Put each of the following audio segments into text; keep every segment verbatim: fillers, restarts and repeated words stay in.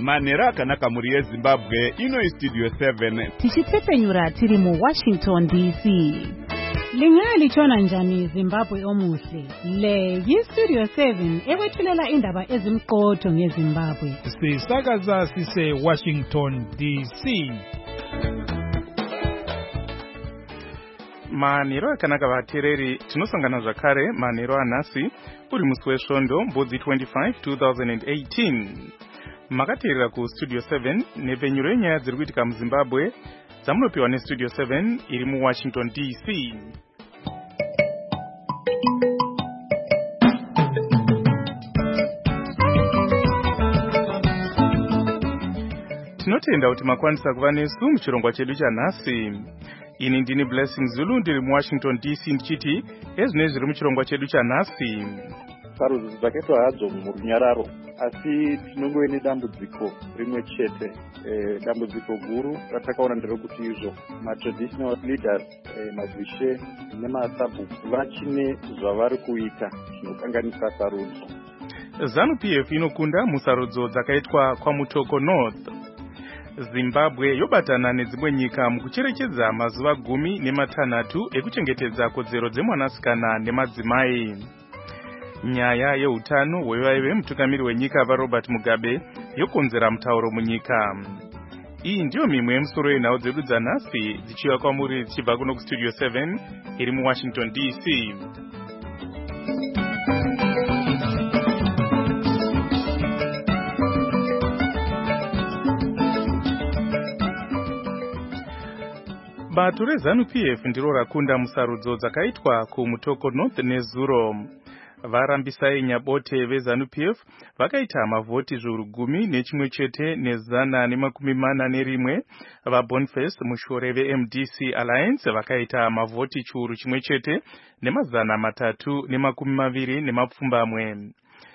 Manera akanaka muri yeZimbabwe ino istudio seven. Tichitsepenyura tiri mu Washington D C. Lingalitshona njani Zimbabwe omuhle? Le yistudio seven ekwethulela indaba ezimqotho ngeZimbabwe. Sisakaza sise Washington D C. Manero akanaka vateereri tinosangana zvakare manero anhasi uri musi wesvondo mbudzi twenty-five two thousand eighteen. Makateerera ku studio seven nepfenyuro yenyaya dziri kuitika muZimbabwe dzamunopiwa nestudio seven iri muWashington D C. Tinotenda kuti makwanisa kuva nesu muchirongwa chedu chanhasi. Ini ndini Blessing Zulu ndiri muWashington D C ndichiti ezvinezvi zviri muchirongwa chedu chanhasi. Sarudzo dzakaitwa hadzo murunyararo, asi tinongove nedambudziko rimwe chete. E, dambudziko guru ratakaona nderekuti izvo matraditional leaders, e, madzishe nemasabhuku vachine zvavari kuita zvinokanganisa sarudzo. ZANU P F inokunda musarudzo dzakaitwa kwaMutoko North. Zimbabwe yobatana nedzimwe nyika mukucherechedza mazuva gumi nematanhatu ekuchengetedza kodzero dzemwanasikana nemadzimai. Nyaya yeutano hwevaive mutungamiri wenyika vaRobert Mugabe yokonzera mutauro munyika. Iyi ndiyo mimwe yemusoro yenhau dzedu dzanhasi dzichiuya kwamuri dzichibva kuno kustudio seven iri muWashington D C. Bato reZANU P F ndiro rakunda musarudzo dzakaitwa kuMutoko North neZuro. Varambisai nyabote veZANU P F vakaita mavhoti zviuru gumi nechimwe chete nezana nemakumi mana nerimwe. VaBoniface Mushore veM D C Alliance vakaita mavhoti chiuru chimwe chete nemazana matatu nemakumi maviri nemapfumbamwe.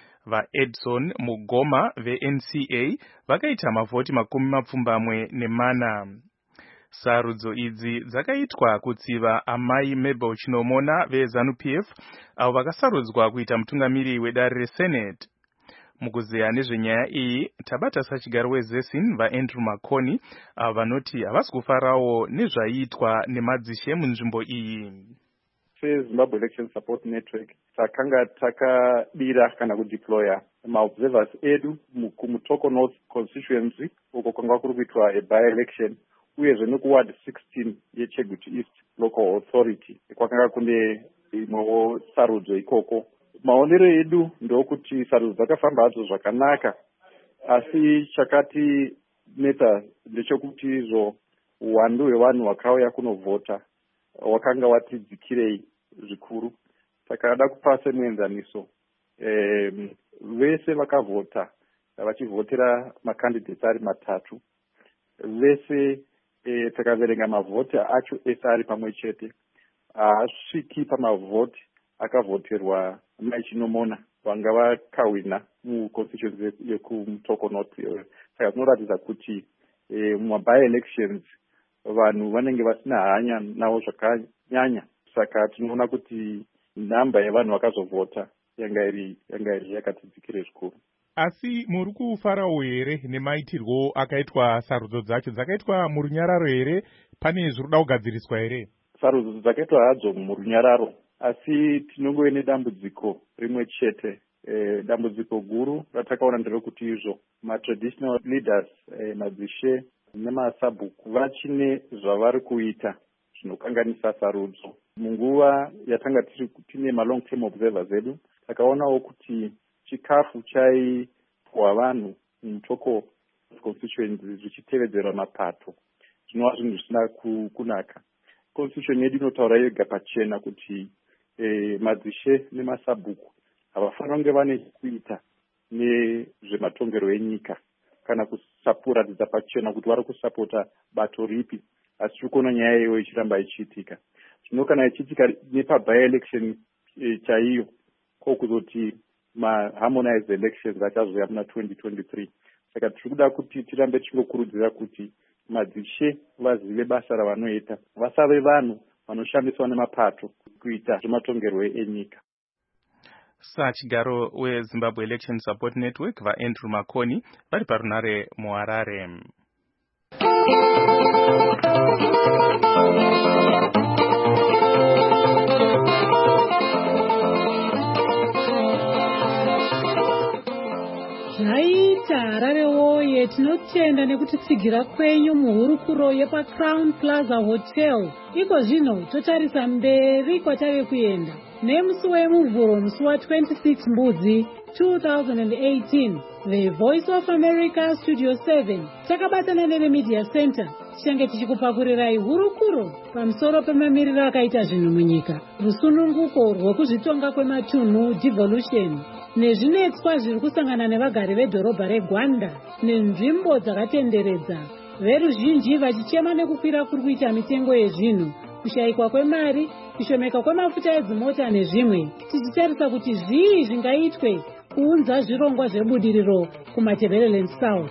VaEdson Mugoma veN C A vakaita mavhoti makumi mapfumbamwe nemana. Sarudzo idzi dzakaitwa kutsiva amai Mabel Chinomona veZANU P F avo vakasarudzwa kuita mutungamiri wedare reSenate. Mukuzeya nezvenyaya iyi tabata sachigaro weZesin vaAndrew Makoni avo vanoti havasi kufarawo nezvaiitwa nemadzishe munzvimbo iyi. SeZimbabwe Election Support Network takanga takadira kana kudeploya maobservers edu kuMutoko North constituency uko kwanga kuri kuitwa a by-election uyezve nekuward sixteen yeChegutu East Local Authority kwakanga kune imwewo sarudzo ikoko. Maonero edu ndokuti sarudzo dzakafamba hadzo zvakanaka, asi chakati neta ndechekuti izvo uwandu hwevanhu vakauya kunovhota wakanga watidzikirei zvikuru. Takada kupa semuenzaniso e, vese vakavhota vachivhotera makandidates ari matatu. Vese E, takaverenga mavhoti acho ese ari pamwe chete. Haasviki pamavhoti akavhoterwa mai Chinomona vanga vakawina muconstituency yekuMutoko North. Saka zvinoratidza kuti e, mumaby elections vanhu vanenge vasina hanya navo zvakanyanya. Saka tinoona kuti namba yevanhu vakazovhota yanga iri yanga iri yakatidzikire zvikuru. Asi muri kufarawo here nemaitirwo akaitwa sarudzo dzacho? Dzakaitwa murunyararo here? Pane zviruda kugadziriswa here? Sarudzo dzakaitwa hadzo murunyararo, asi tinongove nedambudziko rimwe chete. E, dambudziko guru ratakaona nderekuti izvo matraditional leaders, e, madzishe nemasabhuku vachine zvavari kuita zvinokanganisa sarudzo. Munguva yatanga tine malong term observers edu takaonawo kuti chikafu chaipiwa vanhu muMutoko constituency zvichitevedzera mapato zvinova zvinhu zvisina kunaka. Constitution yedu inotaura yega pachena kuti e, madzishe nemasabhuku havafanira kunge vane kuita nezvematongero enyika kana kusapuratidza pachena kuti vari kusapota bato ripi, asi tiri kuona nyaya iyoyo ichiramba ichiitika. Zvino kana ichiitika nepaby election e, chaiyo kokuzoti ma-harmonized elections achazouya muna twenty twenty-three. Saka tiri kuda kuti tirambe tichingokurudzira kuti madzishe vazive basa ravanoita, vasave vanhu vanoshandiswa nemapato kuita zvematongerwo enyika. sachigaro weZimbabwe Election Support Network vaAndrew Makoni vari parunare muHarare. Zvaita Harare woye, tinotenda nekutitsigira kwenyu muhurukuro yepaCrown Plaza Hotel. Iko zvino totarisa mberi kwatave kuenda nemusi wemuvhuro musi wa26 Mbudzi two thousand eighteen. The Voice of America Studio seven takabatana neRemedia Center tichange tichikupakurirai hurukuro pamusoro pemamiriro akaita zvinhu munyika, rusununguko rwekuzvitonga kwematunhu devolution, nezvinetswa zviri kusangana nevagari vedhorobha reGwanda nenzvimbo dzakatenderedza, veruzhinji vachichema nekukwira kuri kuita mitengo yezvinhu, kushayikwa kwemari, kushomeka kwemafuta edzimota nezvimwe, tichitarisa kuti zvii zvingaitwe kuunza zvirongwa zvebudiriro kuMatabeleland South.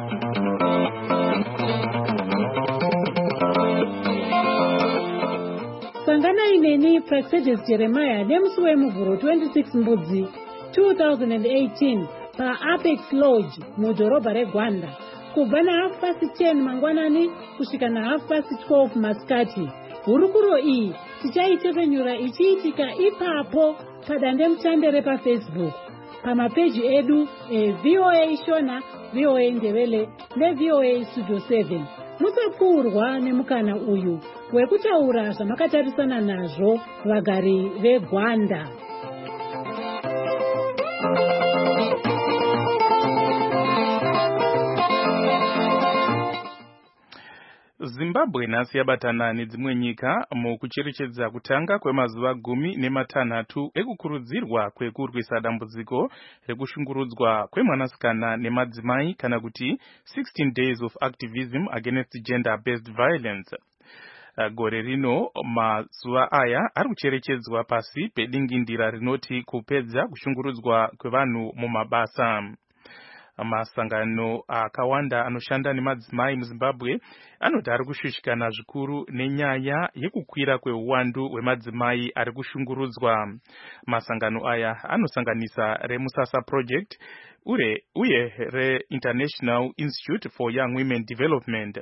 Sanganai neni Praxedes Jeremiah nemusi wemuvhuro twenty-six Mbudzi two thousand eighteen paApex Lodge mudhorobha reGwanda kubva nahalf past ten mangwanani kusvika nahalf past twelve masikati. Hurukuro iyi tichaitepenyura ichiitika ipapo padandemutande repafacebook, pamapeji edu eV O A Shona, V O A Ndebele neV O A Studio seven. Musapfuurwa nemukana uyu wekutaura zvamakatarisana nazvo vagari veGwanda. Zimbabwe nhasi yabatana nedzimwe nyika mukucherechedza kutanga kwemazuva gumi nematanhatu ekukurudzirwa kwekurwisa dambudziko rekushungurudzwa kwemwanasikana nemadzimai kana kuti sixteen days of activism against gender-based violence. Gore rino mazuva aya ari kucherechedzwa pasi pedingindira rinoti kupedza kushungurudzwa kwevanhu mumabasa. Masangano akawanda anoshanda nemadzimai muZimbabwe anoti ari kushushikana zvikuru nenyaya yekukwira kweuwandu hwemadzimai ari kushungurudzwa. Masangano aya anosanganisa reMusasa Project uye reInternational Institute for Young Women Development.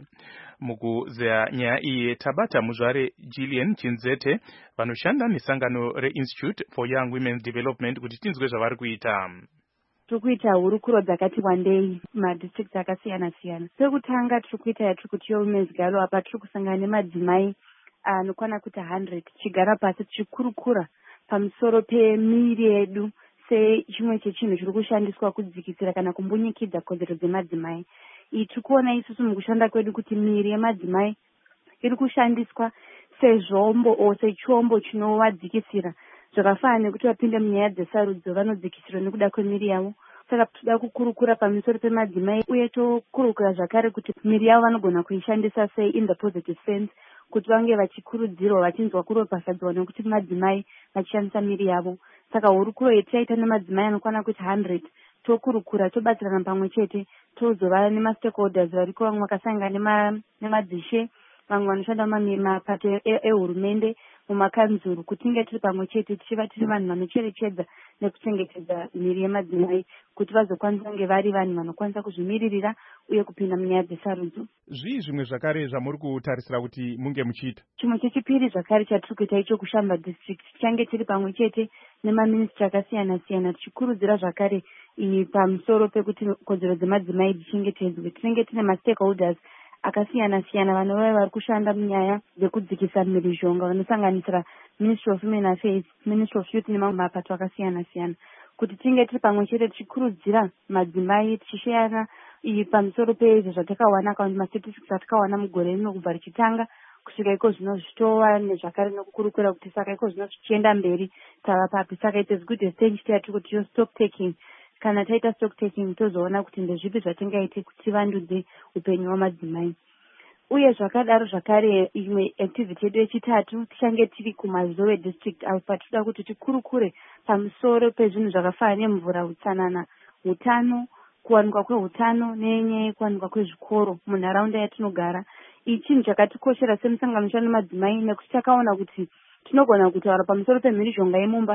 Mukuzeya nyaya iyi tabata muzvare Gillian Chinzete vanoshanda nesangano reInstitute for Young Women Development kuti tinzwe zvavari kuita. Turikuita hurukuro dzakati wandei madistrict akasiyana siyana. Pekutanga turikuita yatiri kuti Women's Galo, apa tiri kusangana nemadzimai anokwana kuti one hundred tichigara pasi tichikurukura pamusoro pemiri yedu sechimwe chechinhu chiri kushandiswa kudzikisira kana kumbunyikidza kodzero dzemadzimai. Iyi tirikuona isusu mukushanda kwedu kuti miri yemadzimai iri kushandiswa sezvombo o sechombo chinovadzikisira, zvakafanana nekuti vapinde munyaya dzesarudzo vanodzikisirwa nekuda kwemiri yavo. Saka toda kukurukura pamusoro pemadzimai uye tokurukura zvakare kuti miri yavo vanogona kuishandisa sei in the positive sense, kuti vange vachikurudzirwa vachinzwa kuropafadzwa nekuti madzimai vachishandisa miri yavo. Saka hurukuro yetichaita nemadzimai anokwana kuti one hundred tokurukura tobatsirana pamwe chete, tozova nemastakeholders variko, vamwe vakasangana nemadzishe, vamwe vanoshanda mumapato ehurumende mumakanzuru, kuti tinge tiri pamwe chete tichiva tiri vanhu vanocherechedza nekuchengetedza miri yemadzimai kuti vazokwanisa kunge vari vanhu vanokwanisa kuzvimiririra uye kupinda munyaya dzesarudzo. Zvii zvimwe zvakare zvamuri kutarisira kuti munge muchiita? Chimwe chechipiri zvakare chatiri kuita icho kuShamba district, tichange tiri pamwe chete nemaministri akasiyana siyana tichikurudzira zvakare iyi pamusoro pekuti kodzero dzemadzimai dzichengetedzwe. Tinenge tine mastakeholders akasiyana siyana vanova vari kushanda munyaya dzekudzikisa mhirizhonga, vanosanganisira Ministry of Women Affairs, Ministry of Youth nemamwe mapato akasiyana siyana, kuti tinge tiri pamwe chete tichikurudzira madzimai tichisheyana iyi pamusoro pezvo zvatakawana kana mastatistics atakawana mugore rino kubva richitanga kusvika iko zvino zvichitova nezvakare nekukurukura kuti saka iko zvino zvichienda mberi tava papi. Saka it is good stage tiyati kuti yo stock taking, kana taita stock taking tozoona kuti ndezvipi zvatingaite kuti tivandudze upenyu hwamadzimai. Uye zvakadaro zvakare imwe activity yedu yechitatu tichange tiri kuMazowe district apa tinoda kuti tikurukure pamusoro pezvinhu zvakafanana nemvura, utsanana, utano, kuwanikwa kwehutano nenyaya yekuwanikwa kwezvikoro munharaunda yatinogara. Ichi chinhu chakatikoshera semusangano unoshanda nemadzimai nekuti takaona kuti tinogona kutaura pamusoro pemhirizhonga yemumba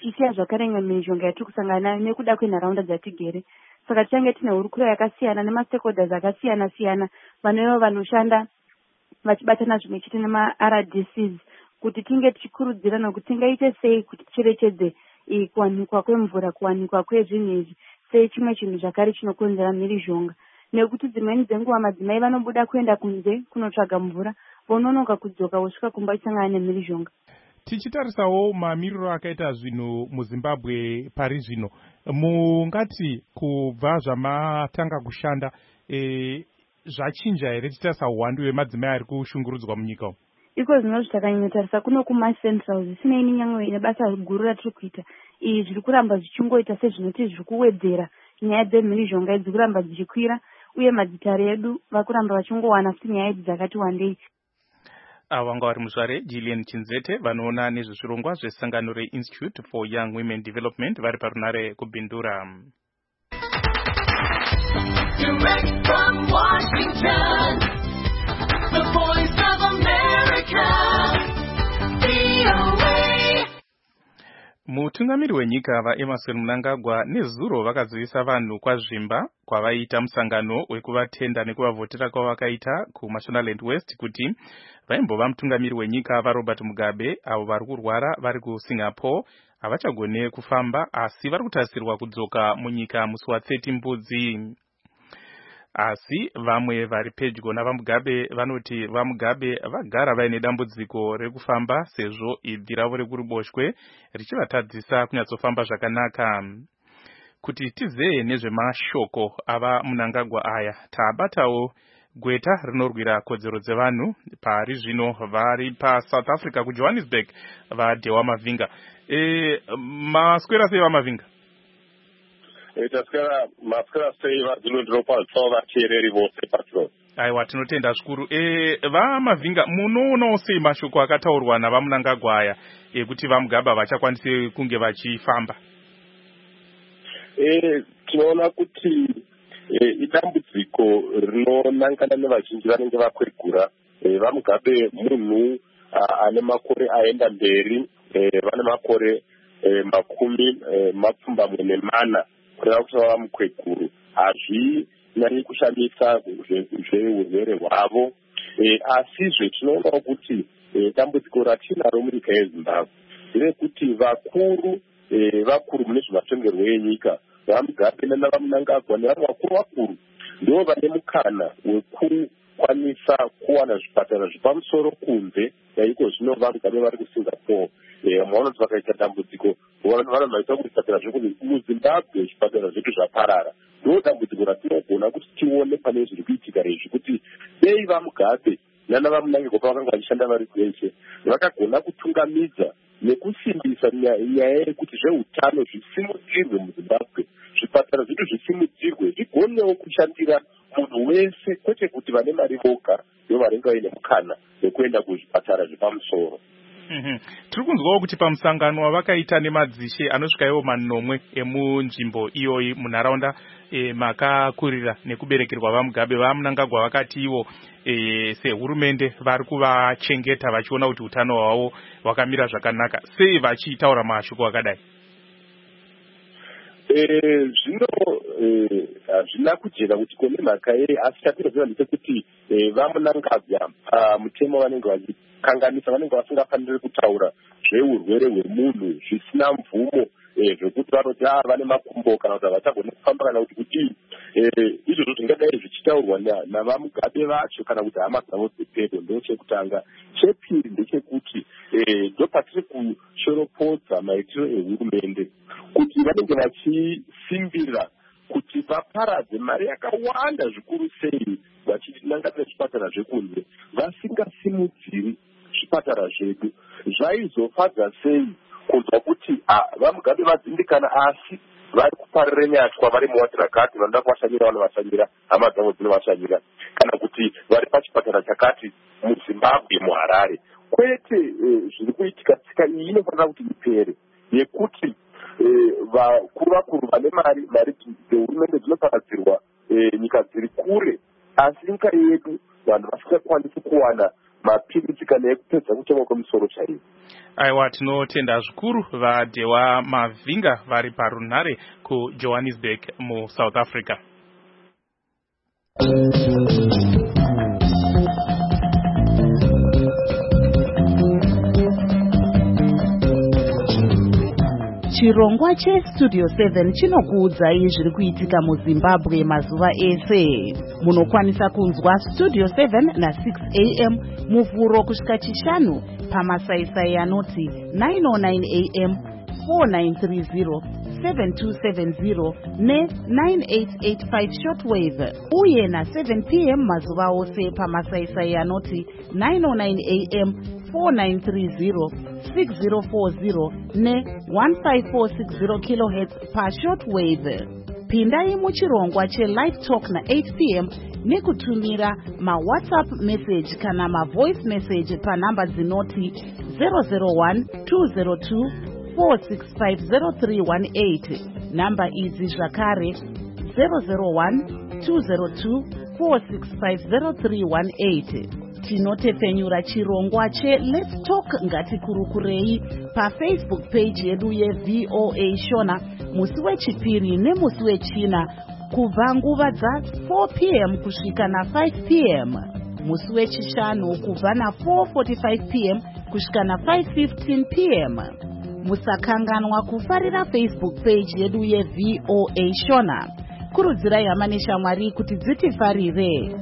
tichisiya zvakare imwe mhirizhonga yatiri kusangana nayo nekuda kwenharaunda dzatigere. Saka tichange tine hurukuro yakasiyana nemastakeholders akasiyana siyana vanova vanoshanda vachibatana zvimwe chete nema-R D Cs kuti tinge tichikurudzira nokuti tingaite sei kuti ticherechedze kuwanikwa kwemvura, kuwanikwa kwezvinhu izvi sei chimwe chinhu zvakare chinokonzera mhirizhonga. Nekuti dzimweni dzenguva madzimai vanobuda kuenda kunze kunotsvaga mvura vononoka kudzoka vosvika kumba chisangana nemhirizhonga. Tichitarisawo mamiriro akaita zvinhu muZimbabwe pari zvino, mungati kubva zvamatanga kushanda e, zvachinja here tichitarisa uwandu hwemadzimai ari kushungurudzwa munyika umu? Iko zvino zvitakanyatsotarisa kuno kumacentrals zvisinei nenyangwe nebasa guru ratiri kuita, izvi zviri kuramba zvichingoita sezvinoti zviri kuwedzera nyaya dzemhirizhonga idzi kuramba dzichikwira, uye madzitare edu vakuramba vachingowana futi nyaya idzi dzakati wandei. Vanga vari muzvare Gillian Chinzete vanoona nezvezvirongwa zvesangano reInstitute for Young Women Development vari parunare kubhindura. Direct from Washington, the voice of America, V O A. Mutungamiri wenyika vaEmerson Mnangagwa nezuro vakazivisa vanhu kwazvimba kwavaita musangano wekuvatenda nekuvavhotera kwavakaita kuMashonaland West kuti vaimbova mutungamiri wenyika vaRobert Mugabe avo vari kurwara vari kuSingapore havachagone kufamba asi vari kutarisirwa kudzoka munyika musi wathirty mbudzi. Asi vamwe vari pedyo navaMugabe vanoti vaMugabe vagara vaine dambudziko rekufamba sezvo ibvi ravo rekuruboshwe richivatadzisa kunyatsofamba zvakanaka. Kuti tizee nezvemashoko ava Mnangagwa aya, taabatawo gweta rinorwira kodzero dzevanhu pari zvino vari paSouth Africa kuJohannesburg vaDewa Mavinga. E, maswera sei vaMavinga? Taskara maskara sei vadzinondropa tsova chereri vose patro. Aiwa, tinotenda zvikuru. E, vaMavinga munoonawo sei mashoko akataurwa navaMnangagwa aya ekuti vaMugabe vachakwanise kunge vachifamba? Eh, tinoona kuti eh, idambudziko rinonangana nevazhinji vanenge vakwegura. Eh, vaMugabe munhu ane makore aenda mberi, eh, vane makore eh, makumi eh, mapfumbamwe nemana kureva kuti vava mukweguru. Hazvinyanyi kushamisa zveurwere hwavo, eh, asizve tinoonawo kuti eh, dambudziko ratinaro munyika yeZimbabwe nderekuti vakuru eh, vakuru mune zvematongerwo enyika vaMugabe navaMnangagwa nevamwe vakuru vakuru ndo vane mukana wekukwanisa kuwana zvipatara zvepamusoro kunze. Yaiko zvino vaMugabe vari kuSingapore, maonoti vakaita dambudziko vanomaita kuti zvipatara zvekunze muZimbabwe zvipatara zvedu zvaparara. Ndo dambudziko ratinogona kuti tione pane zviri kuitika izvi kuti dei vaMugabe navaMnangagwa pavakanga vachishanda vari veshe vakagona kutungamidza nekusimbisa nyaya yekuti zveutano zvisimudzirwe muZimbabwe, zvipatara zvedu zvisimudzirwe, zvigonewo kushandira munhu wese, kwete kuti vane mari voga ndo vanenge vaine mukana wekuenda kuzvipatara zvepamusoro. Mm-hmm. Tiri kunzwawo kuti pamusangano wavakaita nemadzishe anosvika iwo manomwe emunzvimbo iyoyi munharaunda e, makakurira nekuberekerwa vaMugabe, vaMnangagwa vakati ivo e, sehurumende vari kuvachengeta vachiona kuti utano hwavo hwakamira zvakanaka. Sei vachitaura mashoko akadai? Eh, zvino hazvina kujera kuti kone mhaka yei, asi chatinoziva ndechekuti vaMnangagwa pamutemo vanenge vachikanganisa, vanenge vasingafaniri kutaura zveurwere hwemunhu zvisina mvumo, zvekuti vanoti a vane makumbo kana kuti havachagone kufamba kana kuti kuti izvozvo zvingadai zvichitaurwa navaMugabe vacho kana kuti hama dzavo dzepedo. Ndo chekutanga. Chepiri ndechekuti ndo patiri kushoropodza maitiro ehurumende kuti vanenge vachisimbira kuti vaparadze mari yakawanda zvikuru sei vachinangatira zvipatara zvekunze vasingasimudziri zvipatara zvedu. Zvaizofadza sei kunzwa kuti vaMugabe vadzimbikana asi vari kuparire nyatwa vari muwadi rakati vanoda kuvashanyira vanovashanyira, hama dzavo dzinovashanyira, kana kuti vari pachipatara chakati muZimbabwe muHarare. Kwete zviri kuitika tsika iyi inofanira kuti ipere yekuti vakuru vakuru vane mari mari dzehurumende dzinoparadzirwa nyika dziri kure, asi nyika yedu vanhu vasingakwanisi kuwana mapirisi kana yekupedza kutemwa kwemusoro chaiyo. Aiwa, tinotenda zvikuru vaDhewa Mavhinga vari parunhare kuJohannesburg muSouth Africa. Chirongwa cheStudio seven chinokuudzai zviri kuitika muZimbabwe mazuva ese. Munokwanisa kunzwa Studio seven na six a m muvhuro kusvika chishanu pamasaisai anoti nine oh nine a m, four nine three zero, seven two seven zero ne nine eight eight five shortwave, uye na seven p m mazuva ose pamasaisai anoti nine oh nine a m, four nine three zero, six zero four zero ne one five four six zero kilohertz pa shortwave. Pindai muchirongwa cheLive Talk na eight p m nekutumira ma WhatsApp message kana ma voice message pa namba dzinoti zero zero one two zero two four six five zero three one eight. Namba idzi zvakare zero zero one two zero two four six five zero three one eight. Tinotepfenyura chirongwa che Let's Talk Ngatikurukurei pa Facebook page yedu ye V O A Shona musi wechipiri nemusi wechina kubva nguva dza four p m kusvika na five p m, musi wechishanu kubva na four forty-five p m kusvika na five fifteen p m. Musakanganwa kufarira Facebook page yedu ye V O A Shona. Kurudzirai hama neshamwari kuti dzitifarire.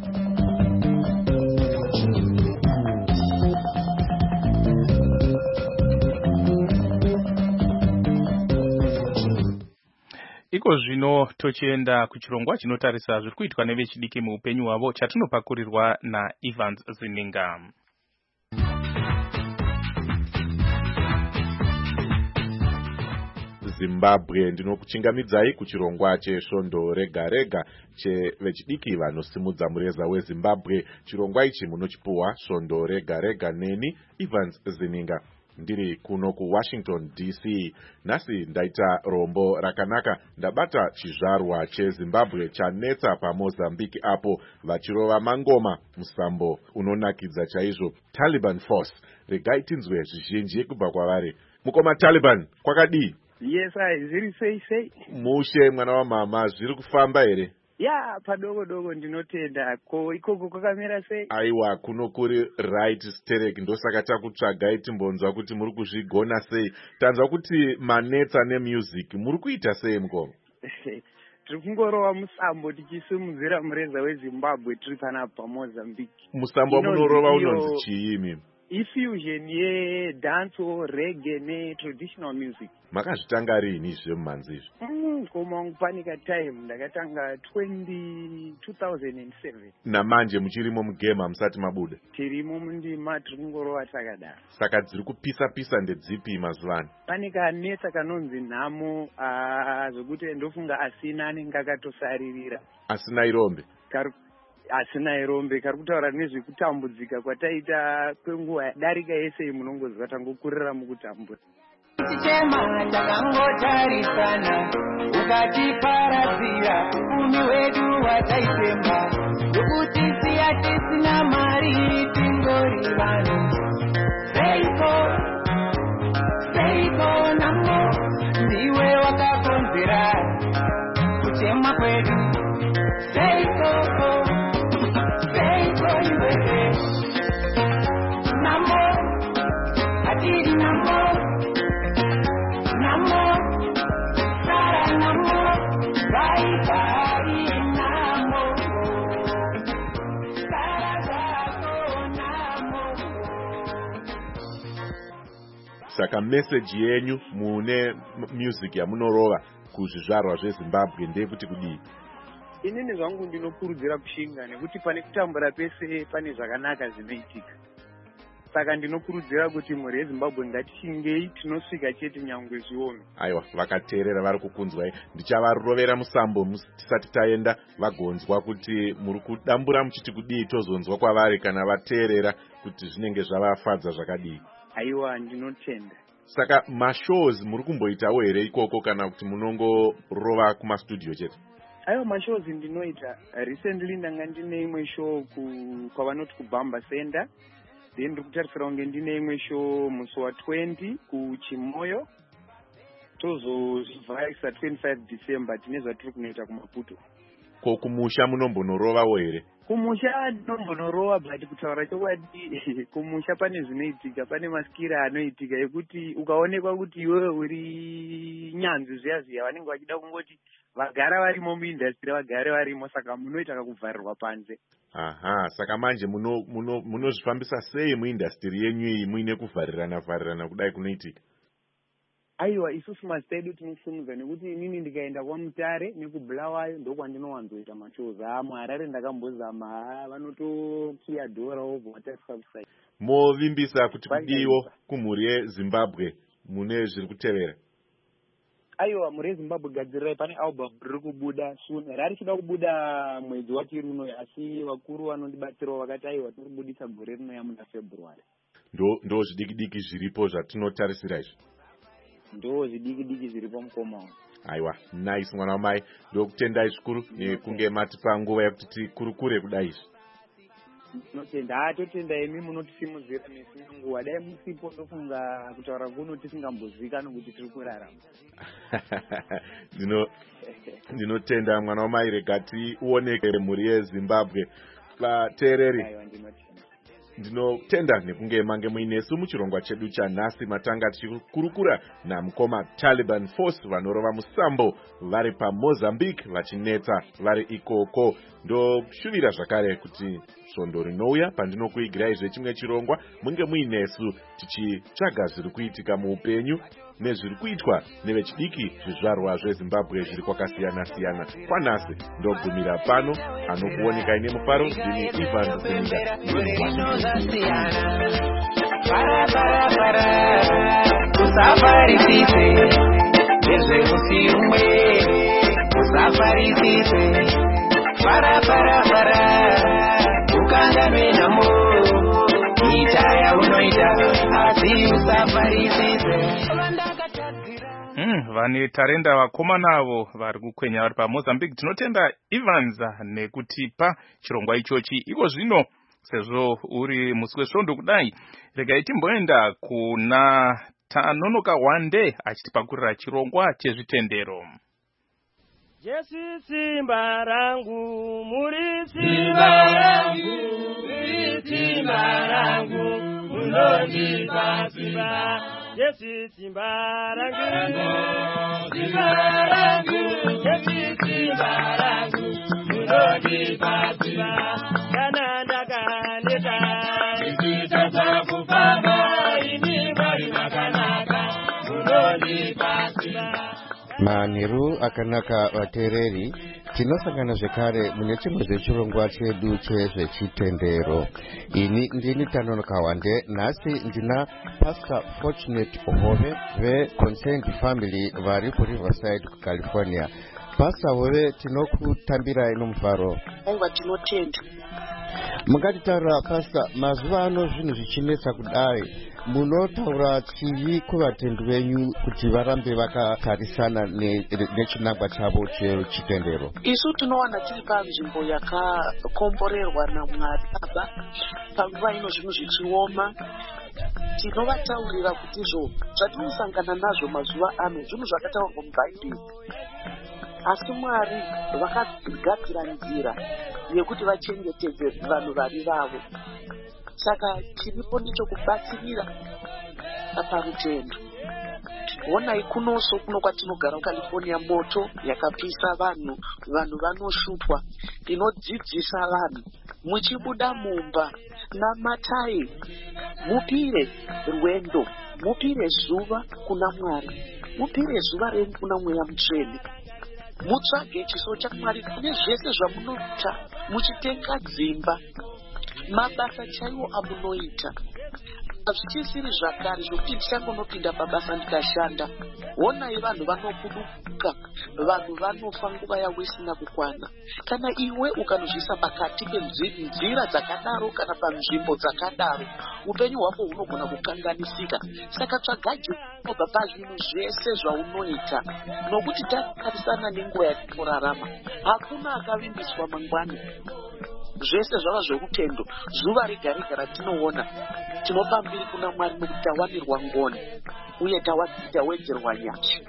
Iko zvino tochienda kuchirongwa chinotarisa zviri kuitwa nevechidiki muupenyu hwavo chatinopakurirwa naEvans Zininga. Zimbabwe ndinokuchingamidzai kuchirongwa chesvondo rega rega chevechidiki vanosimudza mureza weZimbabwe. Chirongwa ichi munochipuwa svondo rega rega neni Evans Zininga ndiri kuno kuWashington D C. Nhasi ndaita rombo rakanaka, ndabata chizvarwa cheZimbabwe chanetsa paMozambique apo vachirova mangoma musambo unonakidza chaizvo. Taliban Force, regai tinzwe zvizhinji kubva kwavari. Mukoma Taliban, kwakadii? Yes, I zviri sei sei. Mushe mwana wa mama, zviri kufamba here? Ya, padoko doko ndinotenda. Ko ikoko kwakamira sei? Aiwa, kuno kuri right sterek, ndosaka takutsvagai timbonzwa kuti muri kuzvigona sei. Tanzwa kuti manetsa nemusic muri kuita sei mukoma? Tiri kungorova musambo tichisimudzira mureza weZimbabwe tiri panapa paMozambique. Musambo munorova unonzi chiimi? Ifusion ye dance reggae ne traditional music. Makazvitanga rini izvo mumanzizvo? Mm, koma panika time ndakatanga two thousand seven. Namanje muchirimo mugame musati mabuda? Tirimo mundima tiri kungorova takadaro. Saka dziri kupisa pisa ndedzipi mazuvano? Pane kanetsa kanonzi nhamo zvokuti ndofunga asina anenge akatosaririra. Asina irombe? Kari asina irombe kari kutaura nezvekutambudzika kwataita kwenguva yadarika yese munongoziva tangokurira mukutambura. Tichema takangotarisana ukatiparadzira umi wedu wataitemba yokuti siya tisina mari tingori vanhu. Seiko seiko namo ndiwe wakakonzera kuchema kwedu. Seiko seiko iwe namo atiri namo namo sara namo bye bye namo sara zako namo. Saka message yenyu mune music yamunorova kuzvizvarwa zveZimbabwe ndeyekuti kudii? Inini zvangu ndinokurudzira kushinga nekuti pane kutambura pese pane zvakanaka zvinoitika. Saka ndinokurudzira kuti mhuri yeZimbabwe ngatichingei tinosvika chete nyangwe zviome. Aiwa, vakateerera vari kukunzwai. Ndichavarovera musambo tisati taenda vagonzwa kuti muri kudambura muchiti kudii, tozonzwa kwavari kana vateerera kuti zvinenge zvavafadza zvakadii. Aiwa, ndinotenda. Saka mashows muri kumboitawo here ikoko kana kuti munongorova kumastudio chete? Aiwa, mashows ndinoita. Recently ndanga ndine imwe show kwavanoti kuBamba Center. then ndiri kutarisira kunge ndine imwe show musi wa20 kuchimoyo, tozovhaisa twenty-five December tine zvatiri kunoita kumaputo. Ko kumusha munombonorovawo here? Kumusha ndinombonorova, but kutaura chokwadi kumusha pane zvinoitika, pane maskira anoitika ekuti ukaonekwa kuti iwewe uri nyanzvi zviya zviya vanenge vachida kungoti vagara varimo muindastry vagare varimo, saka munoita kakuvharirwa panze. Aha, saka manje munozvifambisa muno sei muindastry yenyu iyi muine kuvharirana vharirana kudai kunoitika? Aiwa, isusu mastedu tinosimudza nekuti inini ndikaenda kwaMutare nekubulawayo ndokwandinowanzoita mashows. Ha, muHarare ndakambozama, ha vanotokiya dhora obva watarisa kusai. Movimbisa kuti kudiwo kumhuri yeZimbabwe mune zviri kutevera? Aiwa, mhuri yeZimbabwe gadzirirai, pane album riri kubuda soon. Rari chida kubuda mwedzi watiri uno, asi vakuru vanondibatsirawo vakati aiwa tiribudisa gore rino yamuna February. Ndo ndo zvidiki-diki zviripo zvatinotarisira izvi? Ndo zvidiki diki zviripo mukoma. Aiwa, nice mwana wamai. Ndokutendai zvikuru nekunge matipa nguva yekuti tikurukure kudai izvi. Notenda, ha totenda imi munotisimudzira misi nguva. Dai musipo ndofunga kutaura kuno tisingambozivikanwi kuti tiri kurarama. Ndino ndinotenda mwana wamai, rega tioneke mhuri yeZimbabwe. Vateereri, ndinotenda nekunge mange muinesu muchirongwa chedu chanhasi matanga tichikurukura namukoma Taliban Force vanorova musambo vari paMozambique vachinetsa vari ikoko. Ndoshuvira zvakare kuti svondo rinouya pandinokuigirai zvechimwe chirongwa munge muinesu tichitsvaga zviri kuitika muupenyu nezviri kuitwa nevechidiki zvizvarwa zveZimbabwe zviri kwakasiyana siyana. Kwanhasi ndogumira pano, anokuoneka ine mufaro ndini Ivan Zeninga. Para para para kusafari sise nezvemusimwe kusafari sise para para para ukanganwe namo ita yaunoita asi usafari sise. Hmm, vane tarenda vakomana avo vari kukwenya vari paMozambique. Tinotenda Evans nekutipa chirongwa ichochi. Iko zvino sezvo uri musi wesvondo kudai, regai timboenda kuna Tanonoka Wande achitipakurira chirongwa chezvitendero. Jesu simba rangu, muri simba rangu, muri simba rangu, munondipa simba. Jesu simba rangu, simba rangu, Jesu simba rangu, munondipa simba. Kana ndakaneta, ichitata kupamba, ini mwari makanaka, munondipa simba. Manheru akanaka vateereri, tinosangana zvekare mune chimwe zvechirongwa chedu chezvechitendero. Ini ndini Tanonoka Wande, nhasi ndina Pastor Fortunate Hove veConsent Family vari kuRiverside kuCalifornia. Pastor Hove, tinokutambirai nomufaro. Aiwa, tinotenda. Mungatitarira Pastor, mazuva ano zvinhu zvichinetsa kudai, munotaura chii kuvatendi venyu kuti varambe vakatarisana nechinangwa chavo chechitendero? Isu tinowana tiri panzvimbo yakakomborerwa naMwari Baba. Panguva ino zvinhu zvichioma, tinovataurira kuti izvo zvatinosangana nazvo mazuva ano zvinhu zvakataurwa muBhaibheri, asi Mwari vakagadzira nzira yekuti vachengetedze vanhu vari vavo. Saka chiripo ndichokubatsirira parutendo. Onai kunoso kuno kwatinogara kuCalifornia, moto yakapisa vanhu, vanhu vanoshutwa. Tinodzidzisa vanhu, muchibuda mumba namatai, mupire rwendo, mupire zuva kuna Mwari, mupire zuva renyu kuna Mweya Mutsvene. Mutsvage chiso chaMwari kune zvese zvamunoita, muchitenga dzimba, mabasa chaiwo amunoita. Hazvichisiri zvakare zvokuti ndichangonopinda pabasa ndikashanda. Honai vanhu vanobuduka, vanhu vanofa nguva yavo isina kukwana. Kana iwe ukanozvisa pakati penzira dzakadaro kana panzvimbo dzakadaro, upenyu hwako hunogona kukanganisika. Saka tsvaga Jehovha pazvinhu zvese zvaunoita, nokuti tatarisana nenguva yatinorarama. Hakuna akavimbiswa mangwani. zvese zvava zverutendo. Zuva rega rega ratinoona tinopa mbiri kuna Mwari nokuti tawanirwa ngoni uye tawedzerwa nyasha.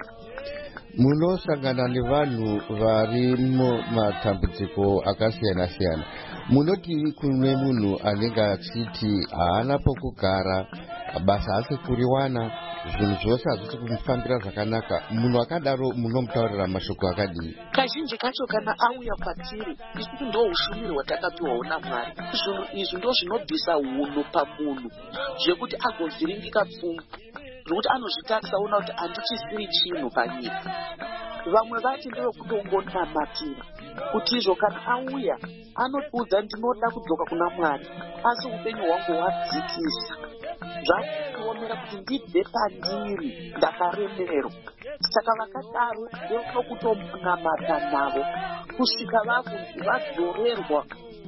Munosangana nevanhu vari mumatambudziko akasiyana siyana. Munoti kune munhu anenge achiti haana pokugara, basa hasi kuriwana, zvinhu zvose hazvisi kumufambira zvakanaka, munhu akadaro munomutaurira mashoko akadii? Kazhinji kacho kana auya kwatiri, isusu ndo ushumiri hwatakapiwawo naMwari. Zvinhu izvi ndo zvinobvisa hunhu pamunhu zvekuti agovhiringika pfungwa, zvokuti anozvitarisa ona kuti handichisiri chinhu panyika. Vamwe vati ndevekutongonamatira kuti izvo kana auya anotiudza ndinoda kudzoka kuna Mwari, asi upenyu hwangu hwadzikisa. Zvakuomera kuti ndibve pandiri ndakaremerwa. Saka vakadaro ndinokutonamata navo kusvika vadzorerwa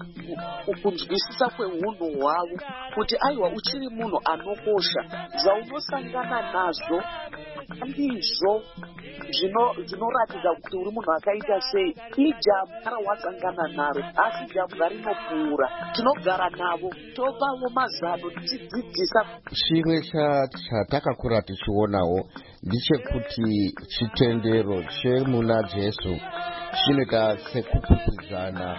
kunzwisisa kwehunhu hwavo kuti aiwa uchiri munhu anokosha. Zvaunosangana nazvo ndizvo zvinoratidza kuti uri munhu akaita sei. Ijambo rawasangana naro, asi jambo rinopfuura. Tinogara navo topavo mazano tichidzidzisa. Chimwe chatakakura tichionawo ndechekuti chitendero chemuna Jesu chinoita sekupupudzana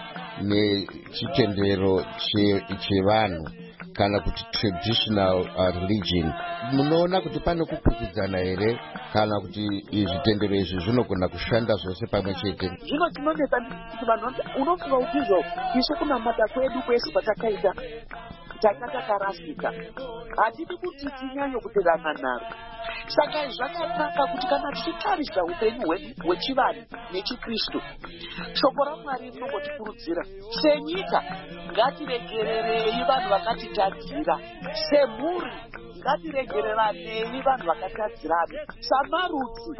nechitendero chevanhu kana kuti traditional uh, religion. Munoona kuti pane kupupudzana here kana kuti zvitendero izvi zvinogona kushanda zvose pamwe chete? Zvino tinonetsa kuti vanhu unofunga kuti izvo isu kunamata kwedu kwese patakaita takatakarasika, hatidi kuti tinyanye kuterana naro. Saka zvakanaka kuti kana tichitarisa upenyu hwechivanhu nechikristu, shoko raMwari rinongotikurudzira senyika ngatiregererei vanhu vakatitadzira, semhuri ngatiregereranei vanhu vakatadzirana, samarudzi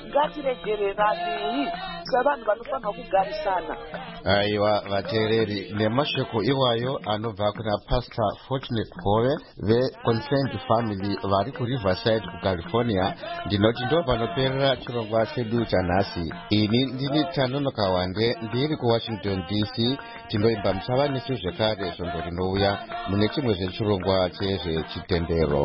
ngatiregereranei sevanhu vanofanira kugarisana. Aiwa vateereri, nemashoko iwayo anobva kuna Pastor Fortunate Hove veConsent Family vari kuRiverside kuCalifornia, ndinoti ndo panoperera chirongwa chedu chanhasi. Ini ndini Tanonoka Wande ndiri kuWashington D C. Tinoimba musava nesu zvekare svondo rinouya mune chimwe zvechirongwa chezvechitendero.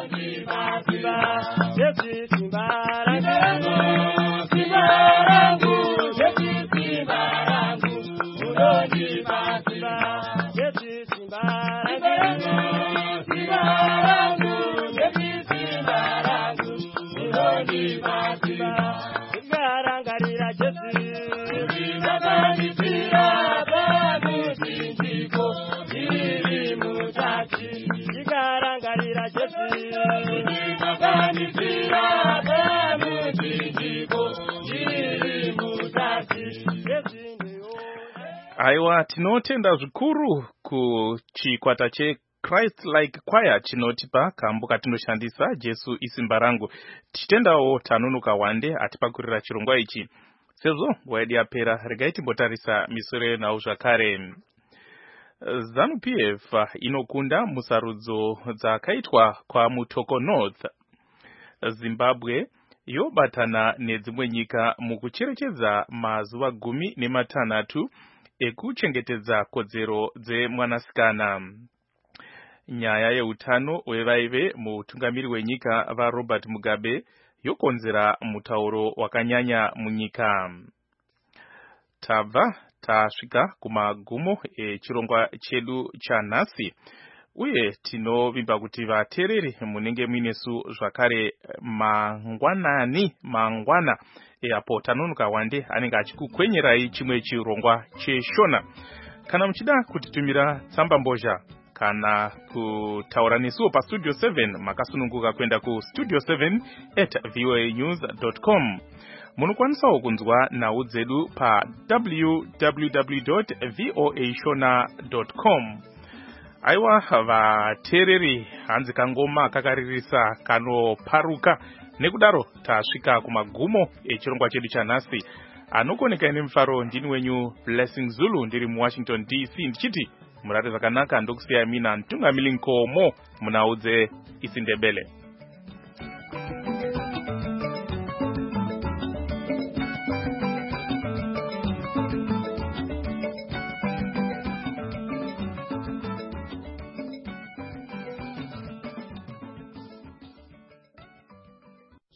Aiwa, tinotenda zvikuru kuchikwata che Christ Like Choir chinotipa kambo katinoshandisa Jesu isimba rangu. Tichitendawo Tanonoka Wande atipakurira chirongwa ichi. Sezvo waidi yapera, regai timbotarisa misoro nawo zvakare. ZANU-P F inokunda musarudzo dzakaitwa kwaMutoko North. Zimbabwe yobatana nedzimwe nyika mukucherechedza mazuva gumi nematanhatu ekuchengetedza kodzero dzemwanasikana. Nyaya yeutano hwevaive mutungamiri wenyika vaRobert Mugabe yokonzera mutauro wakanyanya munyika. Tabva tasvika kumagumo echirongwa chedu chanhasi, uye tinovimba kuti vateereri munenge muinesu zvakare mangwanani mangwana apo Tanonoka Wande anenge achikukwenyerai chimwe chirongwa cheshona. Kana muchida kutitumira tsamba mbozha kana kutaura nesuwo pastudio seven, makasununguka kuenda ku studio seven at voa news dot com. Munokwanisawo kunzwa nhau dzedu pa w w w dot voa shona dot com. Aiwa vateereri, hanzi kangoma kakaririsa kanoparuka. Nekudaro tasvika kumagumo echirongwa chedu chanhasi. Anokoneka nemufaro ndini wenyu Blessing Zulu ndiri muWashington D C, ndichiti murare zvakanaka ndokusiya mina Ntungamili Nkomo munhau dzeIsindebele.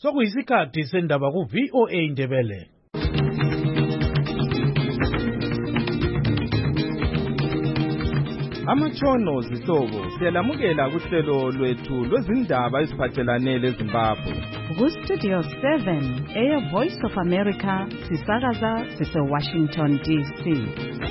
Sokuyisikhathi sendaba ku V O A Ndebele. Amatshono zihlobo siyalamukela kuhlelo lwethu lwezindaba eziphathelane leZimbabwe. Ku Studio seven, Air Voice of America, sisakaza sise Washington D C.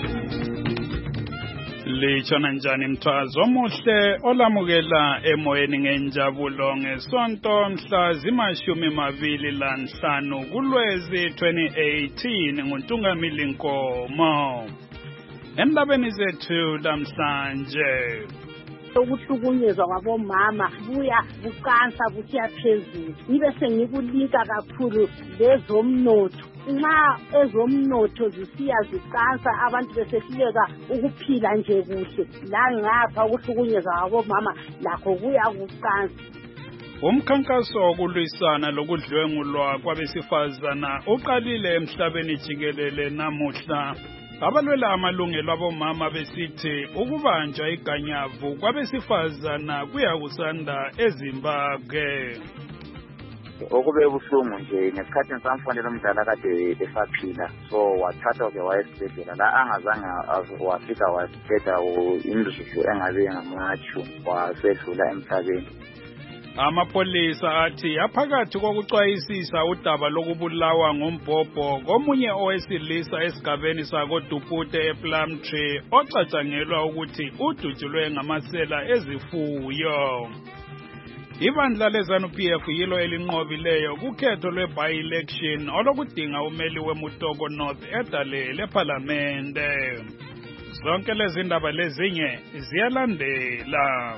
Lichona njani mthwazo omuhle olamukela emoyeni ngenjabulo ngesonto mhla zimashumi mabili lanhlanu kuLwezi twenty eighteen nguNtungamili Nkomo. Endabeni zethu namhlanje ukuhlukunyezwa kwabomama buya bukansa busiya phezulu nibe sengikulinka kakhulu lezomnotho nxa ezomnotho zisiya zikansa abantu besehluleka ukuphila nje kuhle la ngapha ukuhlukunyezwa kwabomama lakho kuya kukansa. Umkhankaso wokulwisana lokudlwengulwa kwabesifazana uqalile emhlabeni jikelele namuhla. Abalwela amalungelo abomama besithi ukubanjwa iganyavu kwabesifazana kuyakusanda eZimbabwe. Okube buhlungu nje ngesikhathi samfanele umdala kade esaphila so wathatha ke wayesibhedlela la angazange wafika wasithetha imzuzu engabe ngamachu wasedlula emhlabeni. Amapolisa athi aphakathi kokucwayisisa udaba lokubulawa ngombhobho komunye owesilisa esigabeni sakoDupute ePlumtree ocatshangelwa ukuthi udutshulwe ngamasela ezifuyo. Ibandla leZANU-P F yilo elinqobileyo kukhetho lwe-by-election olokudinga umeli weMutoko North edale lePhalamende. Zonke lezi ndaba lezinye ziyalandela.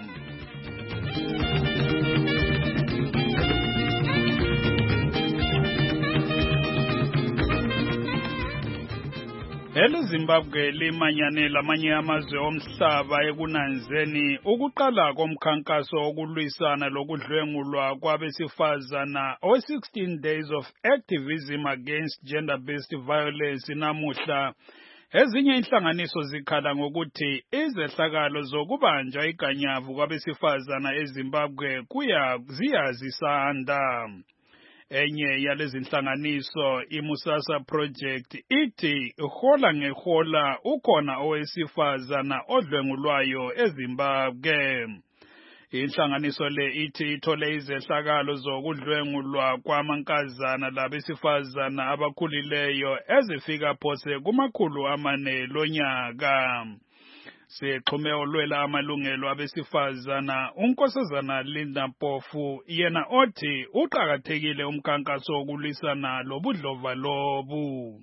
ELeZimbabwe limanyane lamanye amazwe omhlaba ekunanzeni ukuqala komkhankaso wokulwisana lokudlwengulwa kwabesifazana o sixteen days of activism against gender-based violence namuhla. Ezinye inhlanganiso zikhala ngokuthi izehlakalo zokubanjwa iganyavu kwabesifazana eZimbabwe kuya ziyazisanda. Enye yalezi inhlanganiso iMusasa Project ithi hola ngehola ukhona owesifazana odlwengulwayo eZimbabwe. Inhlanganiso le ithi ithole izehlakalo zokudlwengulwa kwamankazana labesifazana abakhulileyo ezifika phose kumakhulu amane lonyaka. Sixhume olwela amalungelo abesifazana uNkosazana Linda Mpofu yena othi uqhakathekile umkhankaso wokulwisana lobudlova lobu.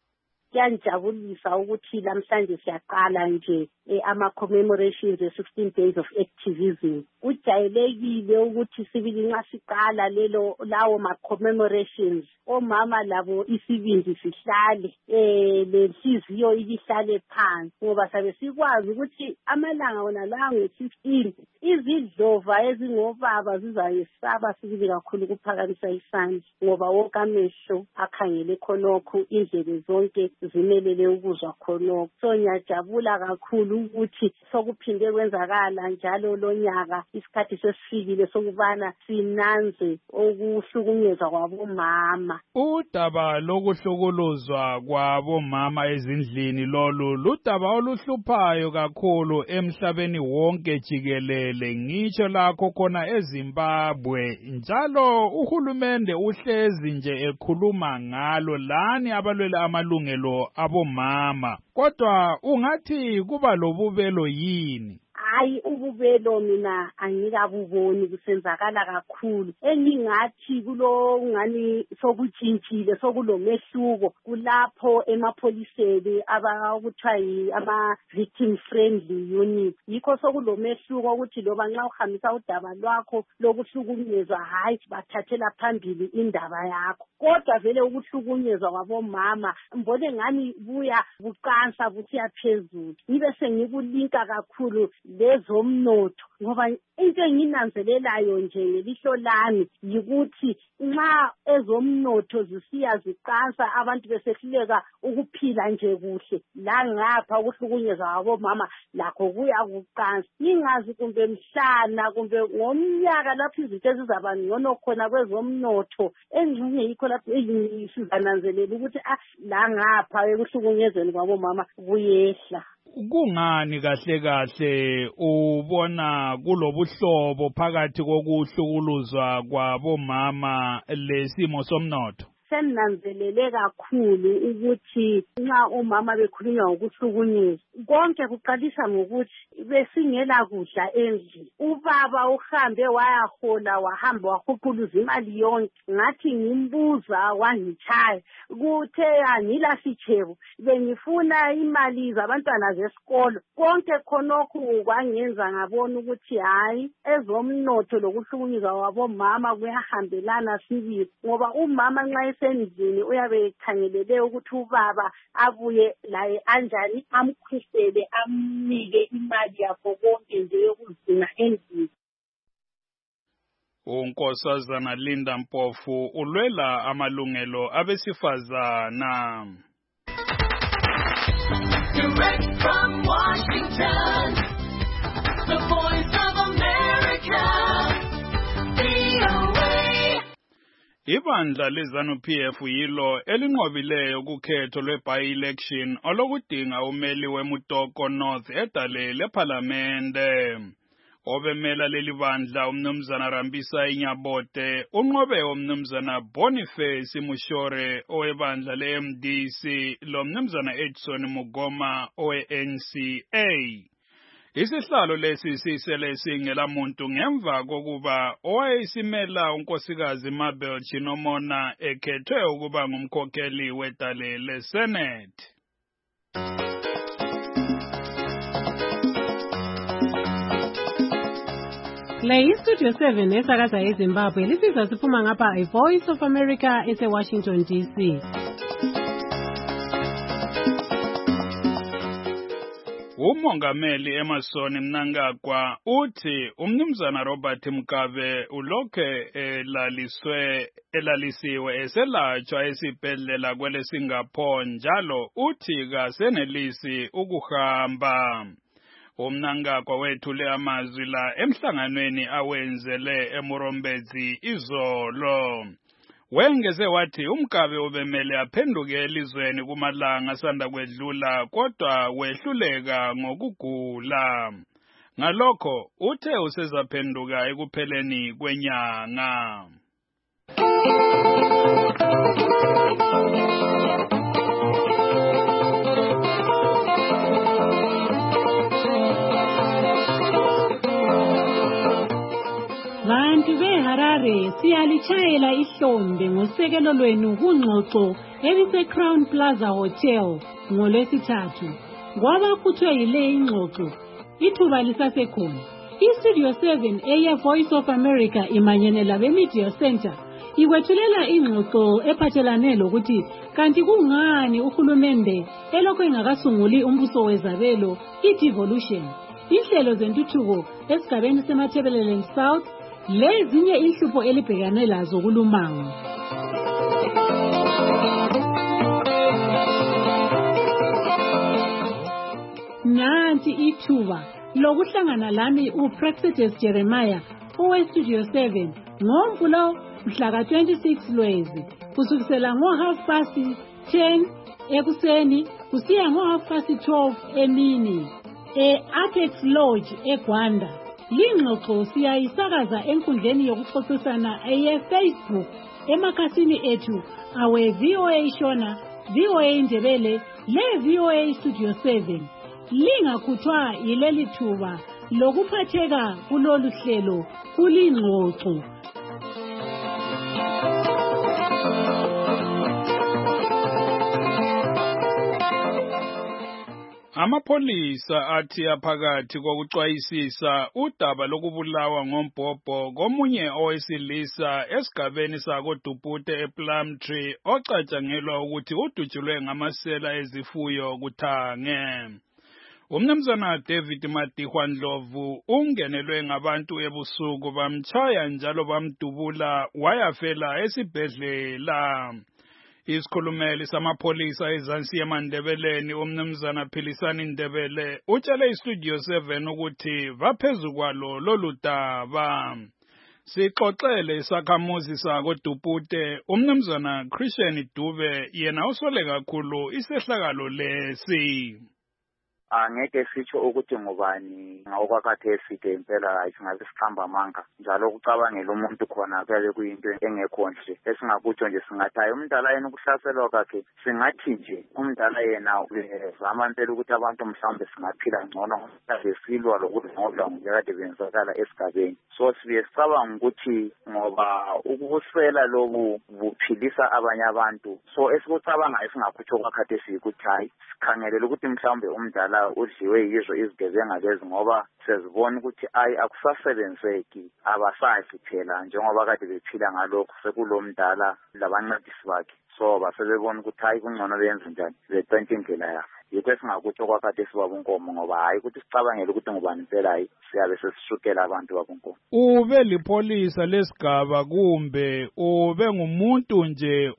Kuyajabulisa ukuthi namhlanje siyaqala nje ama commemorations e sixteen days of activism. Kujayelekile ukuthi sibili nxa siqala lelo lawo ma commemorations omama labo isibindi sihlale eh lenhliziyo ihlale phansi ngoba sabe sikwazi ukuthi amalanga wona la nge fifteen izidlova ezingobaba zizayesaba sibili kakhulu kuphakamisa isandla ngoba wonke amehlo akhangele khonokho indlebe zonke zimelele ukuzwa khonokho. So ngiyajabula kakhulu ukuthi sokuphinde kwenzakala njalo lonyaka isikhathi sesifikile sokubana sinanze ukuhlukunyezwa kwabomama. Udaba lokuhlukuluzwa kwabomama ezindlini lolu ludaba oluhluphayo kakhulu emhlabeni wonke jikelele ngitsho lakho khona eZimbabwe. Njalo uhulumende uhlezi nje ekhuluma ngalo lani abalwela amalungelo abomama. Kodwa ungathi kuba lobubelo yini? Hayi ububelo mina angikabuboni kusenzakala kakhulu. Engingathi kulo ngani sokutshintshile sokulomehluko kulapho emapholiseni abakuthiwa yi ama victim friendly unit. Yikho sokulomehluko ukuthi loba nxa uhambisa udaba lwakho lokuhlukunyezwa hayi bathathela phambili indaba yakho. Kodwa vele ukuhlukunyezwa kwabomama mbone ngani buya bukansa busiya phezulu. Nibe sengikulinka kakhulu lezomnotho ngoba into enginanzelelayo nje ngelihlo lami yikuthi nxa ezomnotho zisiya ziqansa abantu besehluleka ukuphila nje kuhle la ngapha ukuhlukunyezwa kwabomama lakho kuya kuqansa ingazi kumbe mhlana kumbe ngomnyaka lapho izinto ezizaba ngcono khona kwezomnotho engxenye yikho lapho sizananzelela ukuthi ah la ngapha ekuhlukunyezweni kwabomama kuyehla. Kungani kahle kahle ubona kulobuhlobo phakathi kokuhlukuluzwa kwabomama lesimo somnotho? Senanzelele kakhulu ukuthi nxa umama bekhulunywa ngokuhlukunyezwa konke kuqalisa ngokuthi besingela kudla endlini ubaba uhambe wayahola wahamba wahuquluza imali yonke ngathi ngimbuza wangitshaya kuthe angila sitshebo bengifuna imali zabantwana zesikolo konke khonokho kwangenza ngabona ukuthi hayi ezomnotho lokuhlukunyezwa kwabomama kuyahambelana sibili ngoba umama nxa endlini uyabe ekhangelele ukuthi ubaba abuye laye anjani amkhusele amnike imali yakho konke nje yokuzigcina endlini. uNkosazana Linda Mpofu ulwela amalungelo abesifazana. Direct from Washington, the voice of America, V O A. Ibandla leZANU P F yilo elinqobileyo kukhetho lwe-by-election olokudinga umeli weMutoko North edale lephalamende. Obemela leli bandla umnumzana Rambisa Inyabote unqobe umnumzana Boniface Mushore owebandla le-M D C lo mnumzana Edson Mugoma owe-N C A. Isihlalo lesi sisele singela muntu ngemva kokuba owayesimela unkosikazi Mabel Chinomona ekhethwe ukuba ngumkhokheli wedale leSenate. Le iStudio seven esakaza eZimbabwe lisiza siphuma ngapha iVoice of America ese-Washington D C. Umongameli Emerson Mnangagwa uthi umnumzana Robert Mugabe ulokhe elaliswe elalisiwe eselatshwa esibhedlela kwele Singapore njalo uthi kasenelisi ukuhamba. Umnangagwa wethule amazwi la emhlanganweni awenzele eMurombezi izolo. Wengeze wathi uMgabe ubemele aphenduke elizweni kumalanga asanda kwedlula kodwa wehluleka ngokugula. Ngalokho uthe usezaphenduka ekupheleni kwenyanga. Bantu beHarare siyalitshayela ihlombe ngosekelo lwenu kungxoxo elise Crown Plaza Hotel ngolwesithathu. Kwabakhuthwe yile ingxoxo ithuba lisasekhona. iStudio seven eye Voice of America imanyene labe Media Center ikwethulela ingxoxo ephathelane lokuthi kanti kungani uhulumende elokho engakasunguli umbuso wezabelo i-devolution. Inhlelo zentuthuko esigabeni seMatabeleland South lezinye inhlupho elibhekane lazo kulumango. Nanti ithuba lokuhlangana lami uPraxedes Jeremiah oweStudio seven ngoMvulo mhla twenty-six Lwezi kusukisela ngo half past ten ekuseni kusiya ngo half past twelve emini e-Apex Lodge eGwanda. Lingxoxo siyayisakaza enkundleni yokuxoxisana eye-Facebook emakhasini ethu awe V O A Shona, V O A Ndebele le V O A Studio seven. Lingakhuthwa yileli thuba lokuphatheka kulolu hlelo kulingxoxo. Amapolisa athi aphakathi kokuxwayisisa udaba lokubulawa ngombhobho komunye owesilisa esigabeni sakoDupute ePlumtree ocatshangelwa ukuthi udutshulwe ngamasela ezifuyo kuthange. Umnumzana David Madihwa Ndlovu ungenelwe ngabantu ebusuku bamchaya njalo bamdubula wayafela esibhedlela. Isikhulumeli samapholisa eZansi eMandebeleni umnumzana Philisani Ndebele utshele iStudio seven ukuthi baphezu kwalo lolu daba. Sixoxele isakhamuzi sako Dupute umnumzana Christian Dube yena usole kakhulu isehlakalo lesi. Angeke sitsho ukuthi ngubani ngokwakathe eside impela isingabe sikhamba amanga njalo ukucabangela umuntu khona kuyabe kuyinto engekho nhle esingakutsho nje singathi hayi umdala yena ukuhlaselwa kwakhe singathi nje umdala yena uzama impela ukuthi abantu mhlawumbe singaphila ngcono besilwa lokuthi ngoba ngekade benzakala esigabeni so sibe sicabanga ukuthi ngoba ukuswela lobu buphilisa abanye abantu so esikucabanga esingakutsho kwakathe sikuthi hayi sikhangelela ukuthi mhlawumbe umdala udliwe yizo izigebenga lezi ngoba sezibona ukuthi ayi akusasebenzeki abasazi phela njengoba kade bephila ngalokho sekulomdala labancedisi bakhe so basebebona ukuthi hayi kungcono benze njani beqente indlela yabo yikho esingakutsho kwakade sibabunkomo ngoba hayi ukuthi sicabangele ukuthi ngubani impela hayi siyabe sesishukela abantu babunkomo. Ube lipholisa lesigaba kumbe ube ngumuntu nje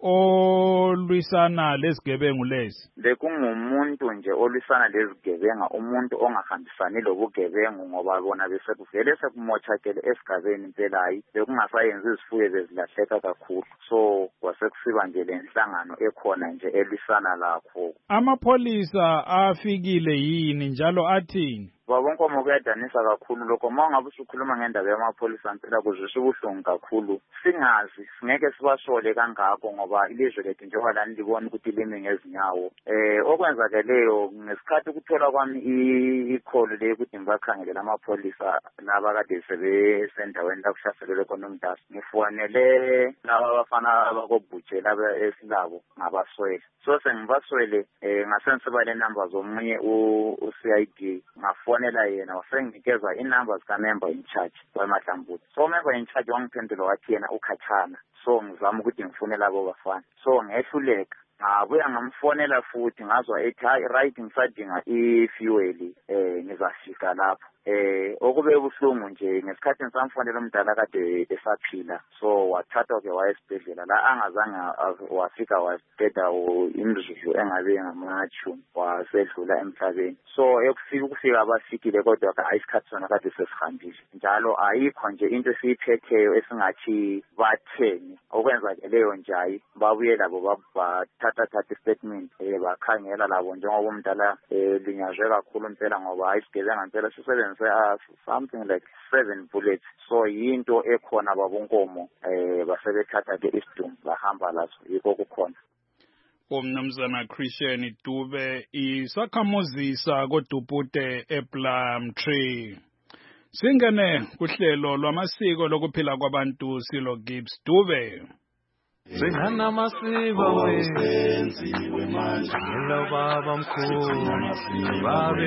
olwisana lesigebengu lesi? Bekungumuntu nje olwisana lezigebenga umuntu ongahambisani lobugebengu ngoba bona besekuvele sekumothakele esigabeni impela hayi bekungasayenzi izifuyo bezilahleka kakhulu so kwasekusiba nje lenhlangano ekhona nje elwisana lakho. Amapholisa afikile yini njalo athini? Babonkomo kuyadanisa kakhulu lokho mangabe usukhuluma ngendaba yamapholisa impela kuzwisa ubuhlungu kakhulu singazi singeke sibasole kangako ngoba ilizwe lethu njengoba lani libona ukuthi limi ngezinyawo eh okwenzakeleyo ngesikhathi ukuthola kwami ikholo le ukuthi ngibakhangelela amapholisa laba kade sebesendaweni la kuhlaselwe khona umdasi ngifonele laba abafana abakobhutshe laba esilabo ngabaswele so sengibaswele eh ngasensiba le number zomunye u C I D ngafona nela yena wasenginikeza inamba zika member in charge kwaMadlambuti so member in charge wangiphendula wathi yena ukhathana so ngizama ukuthi ngifune labo bafana so ngehluleka ngabuya ngamfonela futhi ngazwa ethi hayi right ngisadinga i-fuel eh ngizafika lapho eh okube buhlungu nje ngesikhathi ngisamfonela umdala kade esaphila so wathatha ke wayesibhedlela la angazange wafika waqeda imzuzu engabe ngamachumi wasedlula emhlabeni so ekufika ukufika abafikile kodwa ka isikhathi sona kade sesihambile njalo ayikho nje into esiyiphetheyo esingathi batheni okwenzakeleyo nje hayi babuye labo bathatha thatha statement eh bakhangela labo njengoba umdala linyazwe kakhulu impela ngoba ayisigebenga impela sisebenza something like seven bullets so yinto ekhona babonkomo eh basebethatha ke isidumbu bahamba laso yikho kukhona. Umnumzana Christian Dube isakhamuzi sako Dupute ePlumtree. Singene kuhlelo lwamasiko lokuphila kwabantu silo Gibbs Dube. Singana masiko wenziwe manje ngelo baba mkhulu babe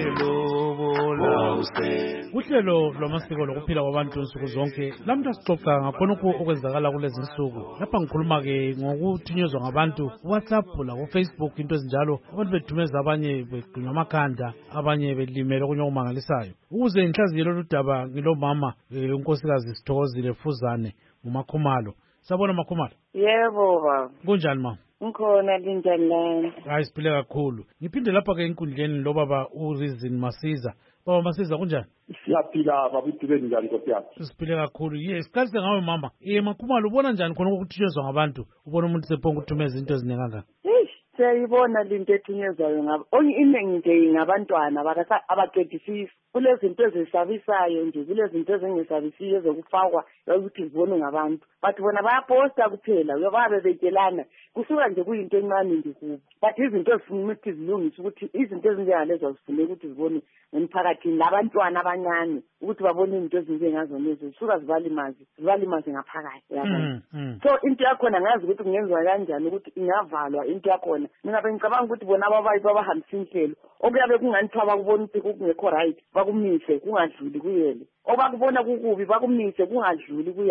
lobola uhlelo lwamasiko lokuphila kwabantu insuku zonke lamhla sixoxa ngakhonokho okwenzakala kulezi insuku lapha ngikhuluma ke ngokuthunyezwa ngabantu WhatsApp la ku Facebook into ezinjalo abantu bethumeza abanye begqinywa amakhanda abanye belimela okunye okumangalisayo ukuze ngihlaziye lolu daba ngilomama unkosikazi Sithokozile Fuzane uMakhumalo. Sabona Makhumalo. Yebo baba. Kunjani mama? Ngikhona linjani lana? Hayi siphile kakhulu. Ngiphinde lapha ke enkundleni lo baba uReason Masiza. Baba Masiza kunjani? Siyaphila baba uDube njani Nkosi yami? Siphile kakhulu. Yes, kahle ngawe mama. Eh Makhumalo ubona njani khona ukuthunyezwa ngabantu? Ubona umuntu sephonga ukuthumeza into ezine kangaka? Siyayibona linto ethunyezwayo ngabo. Onye iningi nje ngabantwana abaqedisisi. Kulezinto ezisabisayo nje kulezinto ezingesabisiyo ezokufakwa ukuthi zibone ngabantu. Bathi bona bayaposta kuphela uyobabe betelana kusuka nje kuyinto encane nje kubo. But izinto ezifuna ukuthi zilungise ukuthi izinto ezinjengalezo zifuneka ukuthi zibone emphakathini labantwana abancane ukuthi babone izinto ezinjengazo lezo zisuka zibalimazi zibalimazi ngaphakathi yabona. So into yakhona ngazi ukuthi kungenziwa kanjani ukuthi ingavalwa into yakhona. Mina bengicabanga ukuthi bona ababayi babahambisa inhlelo okuyabe kunganithiwa bakubona ukuthi kungekho right bakumise kungadluli kuyele obakubona kukubi bakumise kungadluli kuyale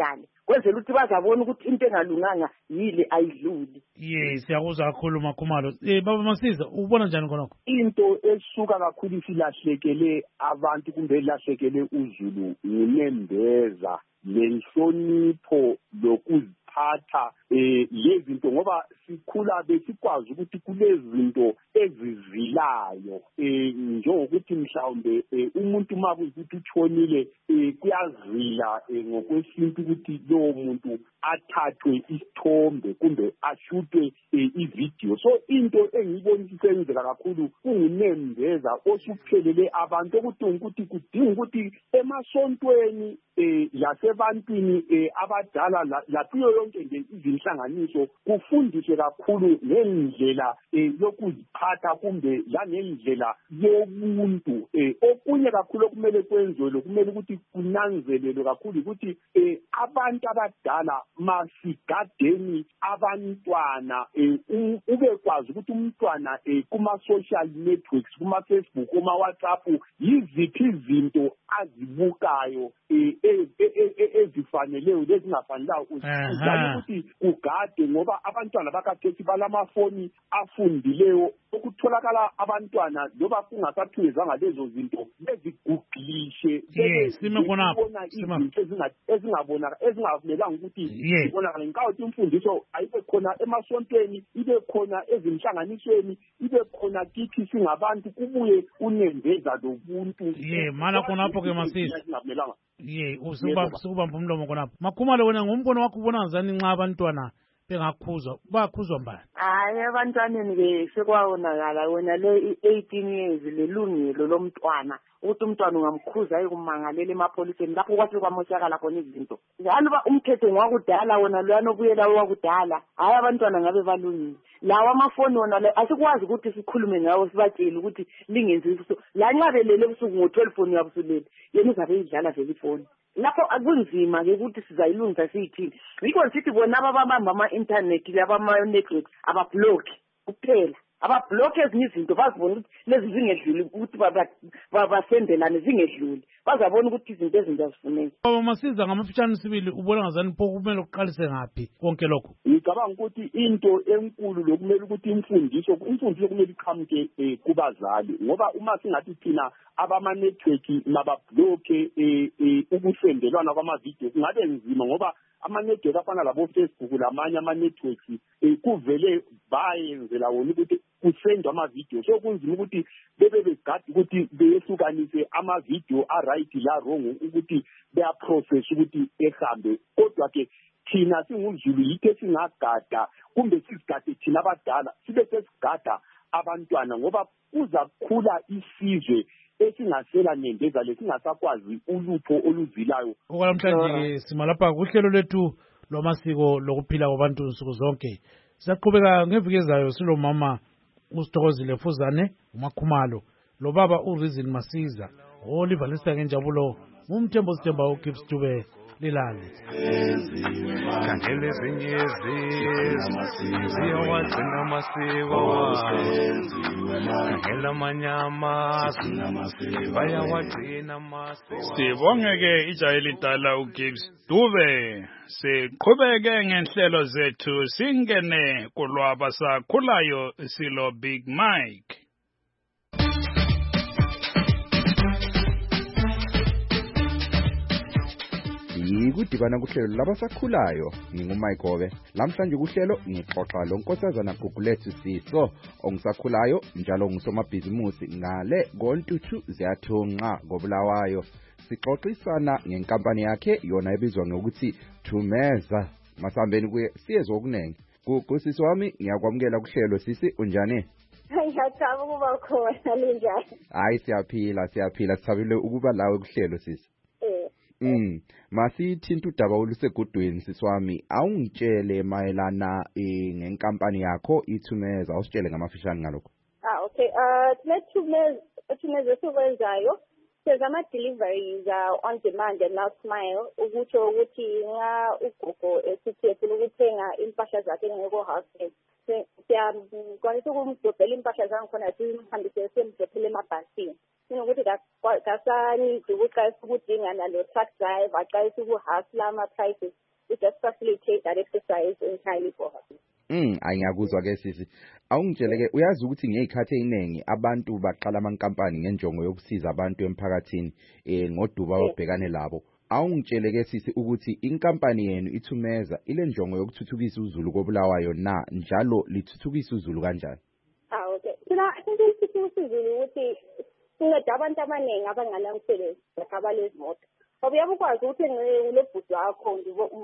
kwenzela ukuthi bazabona ukuthi into engalunganga yile ayidluli. Ye siyakuzwa kakhulu Makhumalo. Eh baba Masiza ubona njani khonokho? Into esuka kakhulu isilahlekele abantu kumbe ilahlekele uZulu ngunembeza lenhlonipho lokuziphatha eh lezinto ngoba sikhula besikwazi ukuthi kulezinto ezizilayo eh njengokuthi mhlawumbe umuntu makuthi utshonile eh kuyazila ngokwesintu ukuthi lowo muntu athathwe isithombe kumbe ashutwe ivideo. So into engiyibona isenzeka kakhulu kungunembeza osuphelele abantu ukuthi ukuthi kudinga ukuthi emasontweni eh lasebantwini eh abadala laphiyo yonke nje izinhlanganiso kufundiswe kakhulu ngendlela yokuziphatha kumbe la ngendlela yomuntu. Okunye kakhulu okumele kwenziwe lokumele ukuthi kunanzelelwe kakhulu ukuthi abantu abadala masigadeni abantwana ube kwazi ukuthi umntwana kuma social networks kuma Facebook kuma WhatsApp yiziphi izinto azibukayo ezifaneleyo lezingafanelanga ukuthi ugade ngoba abantwana bakathethe balamafoni afundileyo ukutholakala abantwana loba kungasathunyezanga lezo zinto beziguglishe sebona izinto ezingabona ezingavumelanga ukuthi zibonakale ngawuthi imfundiso ayibe khona emasontweni ibe khona ezinhlanganisweni ibe khona kithi singabantu kubuye unembeza lobuntu ye mana khonapho ke Masisi ye usuba usubamba umlomo khonapho Makhumalo wena ngombono wakho ubona njani nxa abantwana bengakhuzwa bakhuzwa mbani? Hayi abantwaneni ke sekwawonakala wena le eighteen years lelungelo lomntwana ukuthi umntwana ungamkhuza ayikumangalela emapholiseni lapho kwathi kwamoshakala khona izinto njalo ba umthetho ngwakudala wona lwana obuyela wakudala hayi abantwana ngabe balungile lawa amafoni wona asikwazi ukuthi sikhulume ngawo sibatshele ukuthi lingenzi iso la nxa belele ebusuku ngo-twelve phone yabusulele yena uzabe idlala vele ifoni lapho akunzima ke ukuthi sizayilungisa siyithini yikho sithi bona ababamba ama-internet labama-networks abablock kuphela abablock ezinye izinto bazibona ukuthi lezi zingedluli ukuthi basendelane zingedluli bazabona ukuthi izinto ezinto azifuneki. Baba Masiza ngamafitshane sibili ubona ngazani pho kumele uqalise ngaphi konke lokho? Ngicabanga ukuthi into enkulu lokumele ukuthi imfundiso imfundiso kumele iqhamuke kubazali ngoba uma singathi thina abama-network mababloke ukusendelwana kwamavidiyo kungabe nzima ngoba ama-network afana labo-Facebook lamanye ama-network kuvele bayenzela wona ukuthi kusendwa amavidiyo so kunzima ukuthi bebe begadi ukuthi beyehlukanise amavidiyo a-right la wrong ukuthi beyaprocess ukuthi ehambe kodwa ke thina singuzulu yikho esingagada kumbe sisigade thina abadala sibe sesigada abantwana ngoba kuza kukhula isizwe esingasela nembeza lesingasakwazi ulupho oluzilayo. Okwalamhlanje simalapha kuhlelo lwethu lwamasiko lokuphila kwabantu nsuku zonke. Siyaqhubeka ngeviki ezayo silo mama uSithokozile Fuzane uMakhumalo lo baba uReason Masiza Oliver Lisa ngenjabulo umthembo sithemba uGibbs Dube lilale. Khangele zinyezi ziyawagcina amasiko khangela amanyama bayawagcina amasiko. Sibongeke ijayelidala uGibbs Dube. Siqhubeke ngenhlelo zethu singene kulwaba sakhulayo silo Big Mike. Yikudibana kuhlelo labasakhulayo ngingumike Gobe lamhlanje kuhlelo ngixoxa lonkosazana Gugulethu Siso ongisakhulayo njalo ngusomabhizimusi ngale kontuthu ziyathunqa koBulawayo sixoxisana ngenkampani yakhe yona ebizwa ngokuthi Thumeza masambeni kuye siyezwe okunenge Gugusisi wami ngiyakwamukela kuhlelo sisi unjani? Ngiyathokoza ukuba khona linjani? Hayi siyaphila siyaphila sithabile ukuba lawe kuhlelo sisi. Mm masithinta udaba olusegudweni siswami awungitshele mayelana ngenkampani yakho iThumeza usitshele ngamafishane ngalokho. Ah okay uh Thumeza Thumeza sikwenzayo senza ama deliveries uh, on demand and now smile ukuthi ukuthi nga ugogo esithi efuna ukuthenga impahla zakhe ngeko house siyakwanisa ukumdobhela impahla zangu khona simhambise semdobhele emabhasini ukuthi kasani ukuqalisa ukudingana lo truck driver aqalisa ukuhasla ama prices we just facilitate that exercise entirely for her. Mm, ayingakuzwa ke sisi. Awungitshele ke uyazi ukuthi ngezikhathi eziningi abantu baqala amankampani ngenjongo yokusiza abantu emphakathini eh ngoduba obhekane labo. Awungitshele ke sisi ukuthi inkampani yenu iThumeza ile njongo yokuthuthukisa uZulu koBulawayo na njalo lithuthukisa uZulu kanjani? Ah okay. Sina isithuthukisa uZulu ukuthi sinceda abantu abaningi abanganamsebenzi abalezi moto. Obuyabo kwazi ukuthi ngilobhuti wakho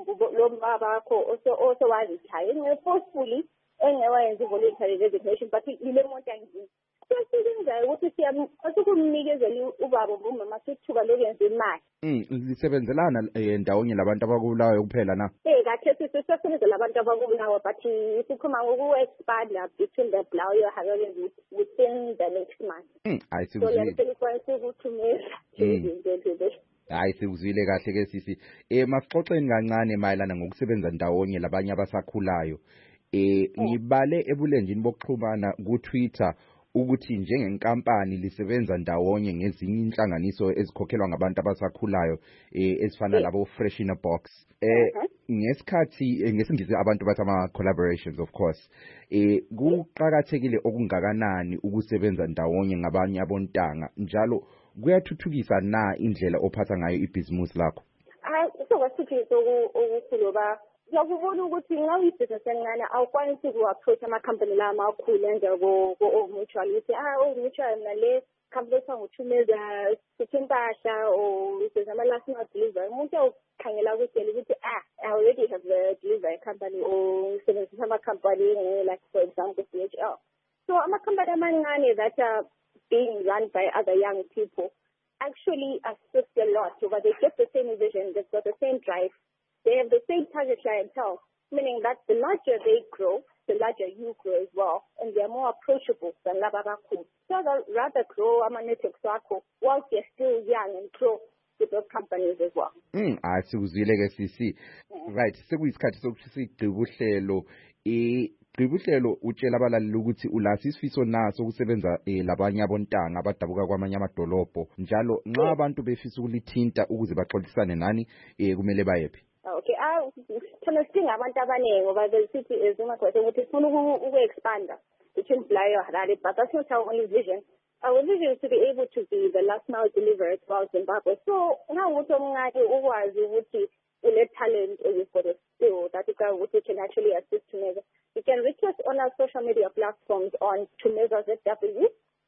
lo mbaba wakho oso oso wazithaya ngeforcefully engewayenza voluntary resignation but ile moto angizini. Sesiyenza ukuthi siyam asikumnikezela ubaba ngumama sithuba lokwenza imali. Mm, lisebenzelana ndawonye labantu abakubulawayo kuphela na? Eh kahle sisebenza labantu abakubulawayo but sikhuma ngoku-expand between the Bulawayo Harare within the next month. Mm, I see. So yaselikwanisa ukuthumela izinto. Hayi sikuzwile kahle ke sisi. Eh masixoxeni kancane mayelana ngokusebenza ndawonye labanye abasakhulayo. Eh ngibale ebulenjini bokuxhumana ku Twitter ukuthi njengenkampani lisebenza ndawonye ngezinye inhlanganiso ezikhokhelwa ngabantu abasakhulayo eh ezifana labo Fresh in a Box. Eh ngesikhathi ngesingisi abantu bathi ama collaborations of course. Eh kuqhakathekile okungakanani ukusebenza ndawonye ngabanye abontanga njalo kuyathuthukisa na indlela ophatha ngayo ibhizimusi lakho? Ah so kwasithuthukisa okukhulu ba yakubona ukuthi nxa uyibusiness encane awukwanisi uku-approach ama-company la amakhulu enje ko-mutual ukuthi ah o-mutual nale company ethiwa nguThumeza sithe impahla or senza ama-last mile delivery. Umuntu awukhangela ukutshela ukuthi ah I already have the delivery company or ngisebenzisa ama-company like for example D H L. So ama-company amancane that are being run by other young people actually assist a lot, but they get the same vision, they've got the same drive, they have the same target clientele, meaning that the larger they grow, the larger you grow as well, and they're more approachable than Lababaku. So they'll rather grow Amanetix Wako whilst they're still young and grow with those companies as well. Mm, asikuzwile ke sisi. Right, sekuyisikhathi sokuthi sigqibe uhlelo eh Gqibuhlelo utshela abalaleli ukuthi ulasi isifiso naso ukusebenza eh labanye abontanga abadabuka kwamanye amadolobho njalo nxa abantu befisa ukulithinta ukuze baxoxisane nani eh kumele bayephi? Okay, ah thina sidinga abantu abaningi ngoba the city is uma kwethe ukuthi sifuna uku-expanda between Bulawayo Harare, but that's not our only vision. Our vision is to be able to be the last mile deliverer throughout Zimbabwe. So now ukuthi omncane ukwazi ukuthi une talent or you've got a skill that you can, which you can actually assist Thumeza. You can reach us on our social media platforms on Thumeza Z W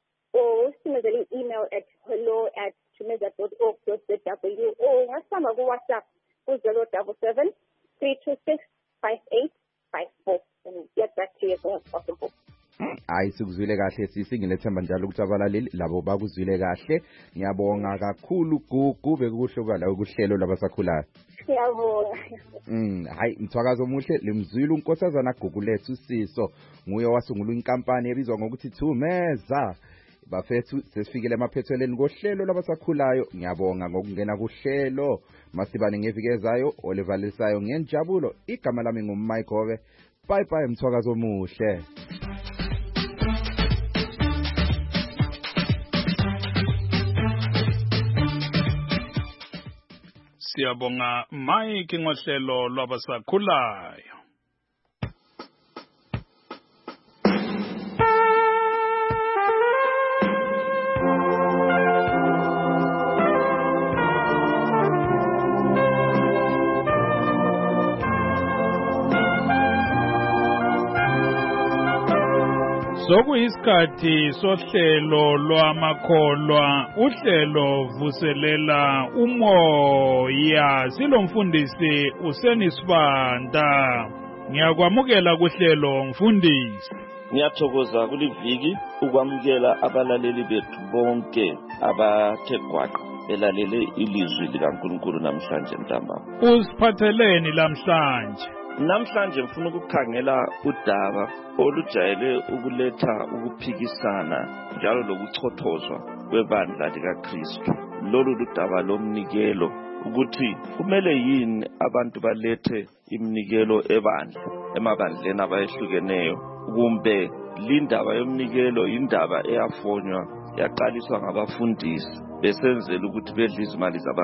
or Thumeza email at hello at thumeza dot org dot z w or ngasamba ku WhatsApp ku zero seven seven three two six five eight five four and get back to you as soon as possible. Hayi sikuzwile kahle sisi ngilethemba njalo ukuthi abalaleli labo bakuzwile kahle. Ngiyabonga kakhulu Gugu bekuhloka la ukuhlelo labasakhulayo. Siyabonga. Mm hayi mthwakazo omuhle limzwile unkosazana Gugu lethu Siso nguye wasungula inkampani ebizwa ngokuthi Thumeza. Bafethu sesifikele emaphethweleni kohlelo labasakhulayo. Ngiyabonga ngokungena kuhlelo masibane ngevikezayo olevalisayo ngenjabulo. Igama lami nguMayikhove. Bye bye mthwakazo omuhle. Siyabonga Mike ngohlelo lwabasakhulayo. Sokuyisikhathi sohlelo lwamakholwa uhlelo vuselela umoya silomfundisi usenisibanda. Ngiyakwamukela kuhlelo mfundisi. Ngiyathokoza kuliviki ukwamukela abalaleli bethu bonke abathe gwaqa belalele ilizwi likaNkulunkulu namhlanje ntambama. Usiphatheleni namhlanje? Namhlanje mfuna ukukhangela udaba olujayele ukuletha ukuphikisana njalo lokuchothozwa kwebandla likaKristu. Lolu ludaba lomnikelo ukuthi kumele yini abantu balethe iminikelo ebandla emabandleni abayehlukeneyo kumbe lindaba yomnikelo indaba eyafonywa yaqaliswa ngabafundisi besenzela ukuthi bedle izimali zabantu.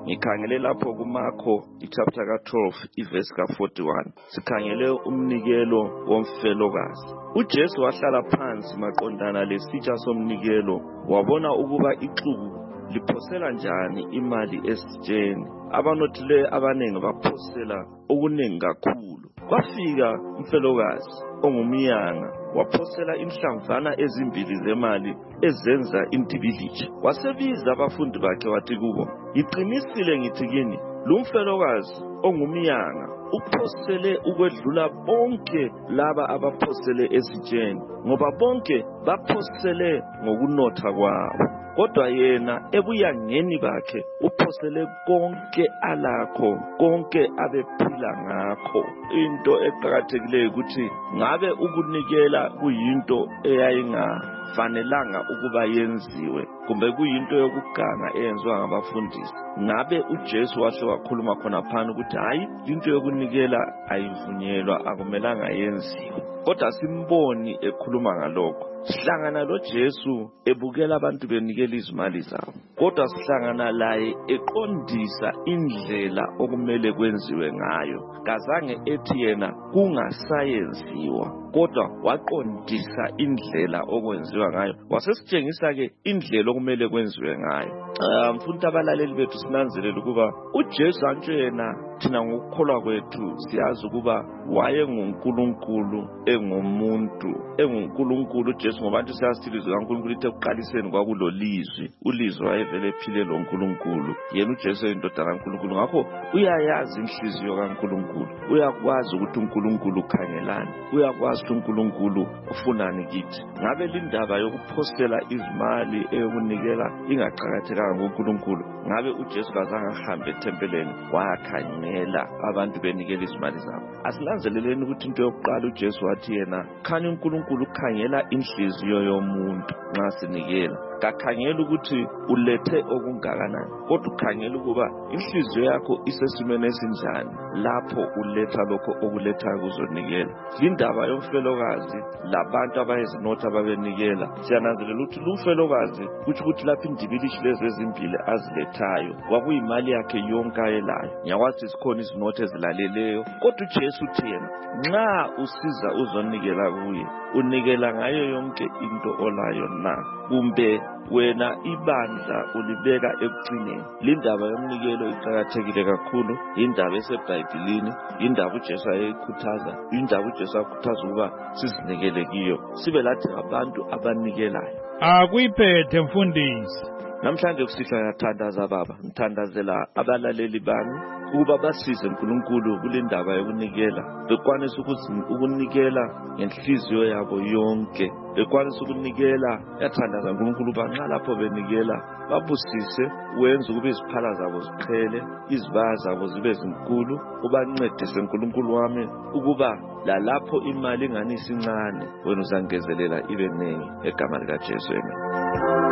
Ngikhangele lapho kuMakho ichapter ka twelve iverse ka forty-one. Sikhangele umnikelo womfelokazi. uJesu wahlala phansi maqondana lesitsha somnikelo, wabona ukuba ixuku liphosela njani imali esitsheni. Abanothileyo abanengi baphosela okuningi kakhulu. Kwafika umfelokazi ongumyanga waphosela inhlamvana ezimbili zemali ezenza intibilitshe. Wasebiza abafundi bakhe wathi kubo, "Iqinisile ngithi kini, lo mfelokazi ongumyanga uphosele ukwedlula bonke laba abaphosele esitsheni, ngoba bonke baphosele ngokunotha kwabo. Kodwa yena ebuyangeni bakhe uphosele konke alakho, konke abephila ngakho." Into eqhakathekileyo ukuthi ngabe ukunikela kuyinto eyayingafanelanga ukuba yenziwe, kumbe kuyinto yokuganga eyenziwa ngabafundisi. Ngabe uJesu wahle wakhuluma khona phana ukuthi hayi, into yokunikela ayivunyelwa, akumelanga yenziwe. Kodwa simboni ekhuluma ngalokho. Sihlangana lo Jesu ebukela abantu benikela izimali zabo, kodwa sihlangana laye eqondisa indlela okumele kwenziwe ngayo. Kazange ethi yena kungasayenziwa, kodwa waqondisa indlela okwenziwa ngayo. Wasesitshengisa ke indlela okumele kwenziwe ngayo. Mfundisi abalaleli bethu sinanzelela ukuba uJesu antsho yena thina ngokukholwa kwethu siyazi ukuba wayenguNkulunkulu engumuntu, enguNkulunkulu uJesu, ngoba abantu siyasithiliza kaNkulunkulu ithe kuqaliseni kwakulolizwi, ulizwi wayevele ephile lo Nkulunkulu. Yena uJesu eyindodana kaNkulunkulu, ngakho uyayazi inhliziyo kaNkulunkulu, uyakwazi ukuthi uNkulunkulu ukhangelani, uyakwazi ukuthi uNkulunkulu ufunani kithi. Ngabe lindaba yokuphosela izimali eyokunikela ingaqhakathekanga kuNkulunkulu, ngabe uJesu kazange ahambe ethempeleni wayakhangela abantu benikela izimali zabo? Asilanzeleleni ukuthi into yokuqala uJesu wathi yena khani uNkulunkulu ukhangela inhliziyo yomuntu nxa sinikela. Kakhangela ukuthi ulethe okungakanani, kodwa ukhangela ukuba inhliziyo yakho isesimeni esinjani lapho uletha lokho okulethayo kuzonikela. Lindaba yomfelokazi labantu abayezinotha babenikela, siyananzelela ukuthi lo mfelokazi kuthi ukuthi lapho indibilishi lezi ezimbili azilethayo kwakuyimali yakhe yonke ayelayo. Ngiyakwazi sikhona izinotha ezilaleleyo, kodwa uJesu uthi yena nxa usiza uzonikela kuye, unikela ngayo yonke into olayo na, kumbe wena ibandla ulibeka ekucineni? Lindaba yomnikelo iqhakathekile kakhulu, indaba esebhayibhelini, indaba uJesu ayeyikhuthaza, indaba uJesu akhuthaza ukuba sizinikele kiyo, sibe lathi abantu abanikelayo. Akuyiphethe mfundisi. Namhlanje kusihlwa ngiyathandaza baba, ngithandazela abalaleli bami ukuba basize uNkulunkulu kule ndaba yokunikela, bekwanisa ukunikela ngenhliziyo yabo yonke, bekwanisa ukunikela. Yathandaza uNkulunkulu uba nxa lapho benikela babusise, wenza ukuba iziphala zabo ziqhele, izibaya zabo zibe zinkulu. Ubancedise uNkulunkulu wami ukuba lalapho imali ingani isincane, wena uzangezelela ibe nengi, egama likaJesu, amen.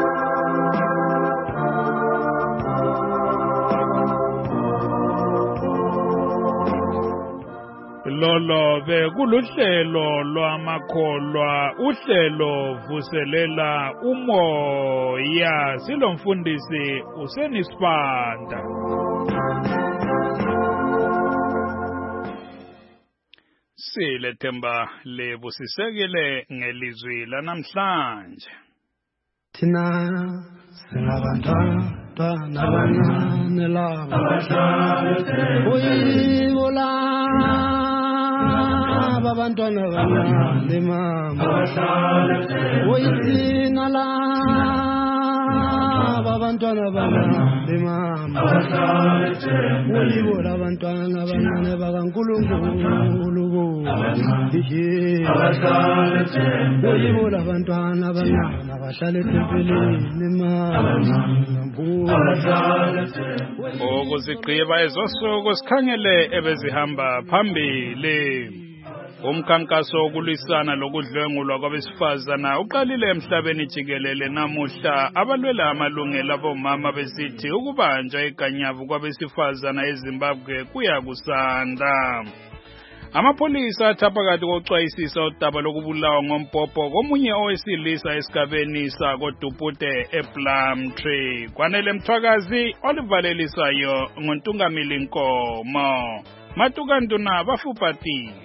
Lolo bekuluhlelo lwamakholwa, uhlelo vuselela umoya, silomfundisi uSenisibanda. Silethemba lebusisekile ngelizwi lanamhlanje. Thina sinabantwana abancane laba uyibola abantwana abancane mama uyithina laba abantwana abancane mama uyibola abantwana abancane bakaNkulunkulu uyibola abantwana abancane abahlala etempeleni mama. Ukuzigqiba ezosuku sikhangele ebezihamba phambili. Umkhankaso wokulwisana lokudlwengulwa kwabesifazana uqalile emhlabeni jikelele namuhla. Abalwela amalungelo abomama besithi ukubanjwa iganyavu kwabesifazana eZimbabwe kuyakusanda. Amapholisa athaphakathi kokucwayisisa udaba lokubulawa ngombhobho komunye owesilisa esigabeni sakoDupute ePlumtree. Kwanele Mthwakazi olivalelisayo ngontungamili Nkomo. Matukanduna bafupati.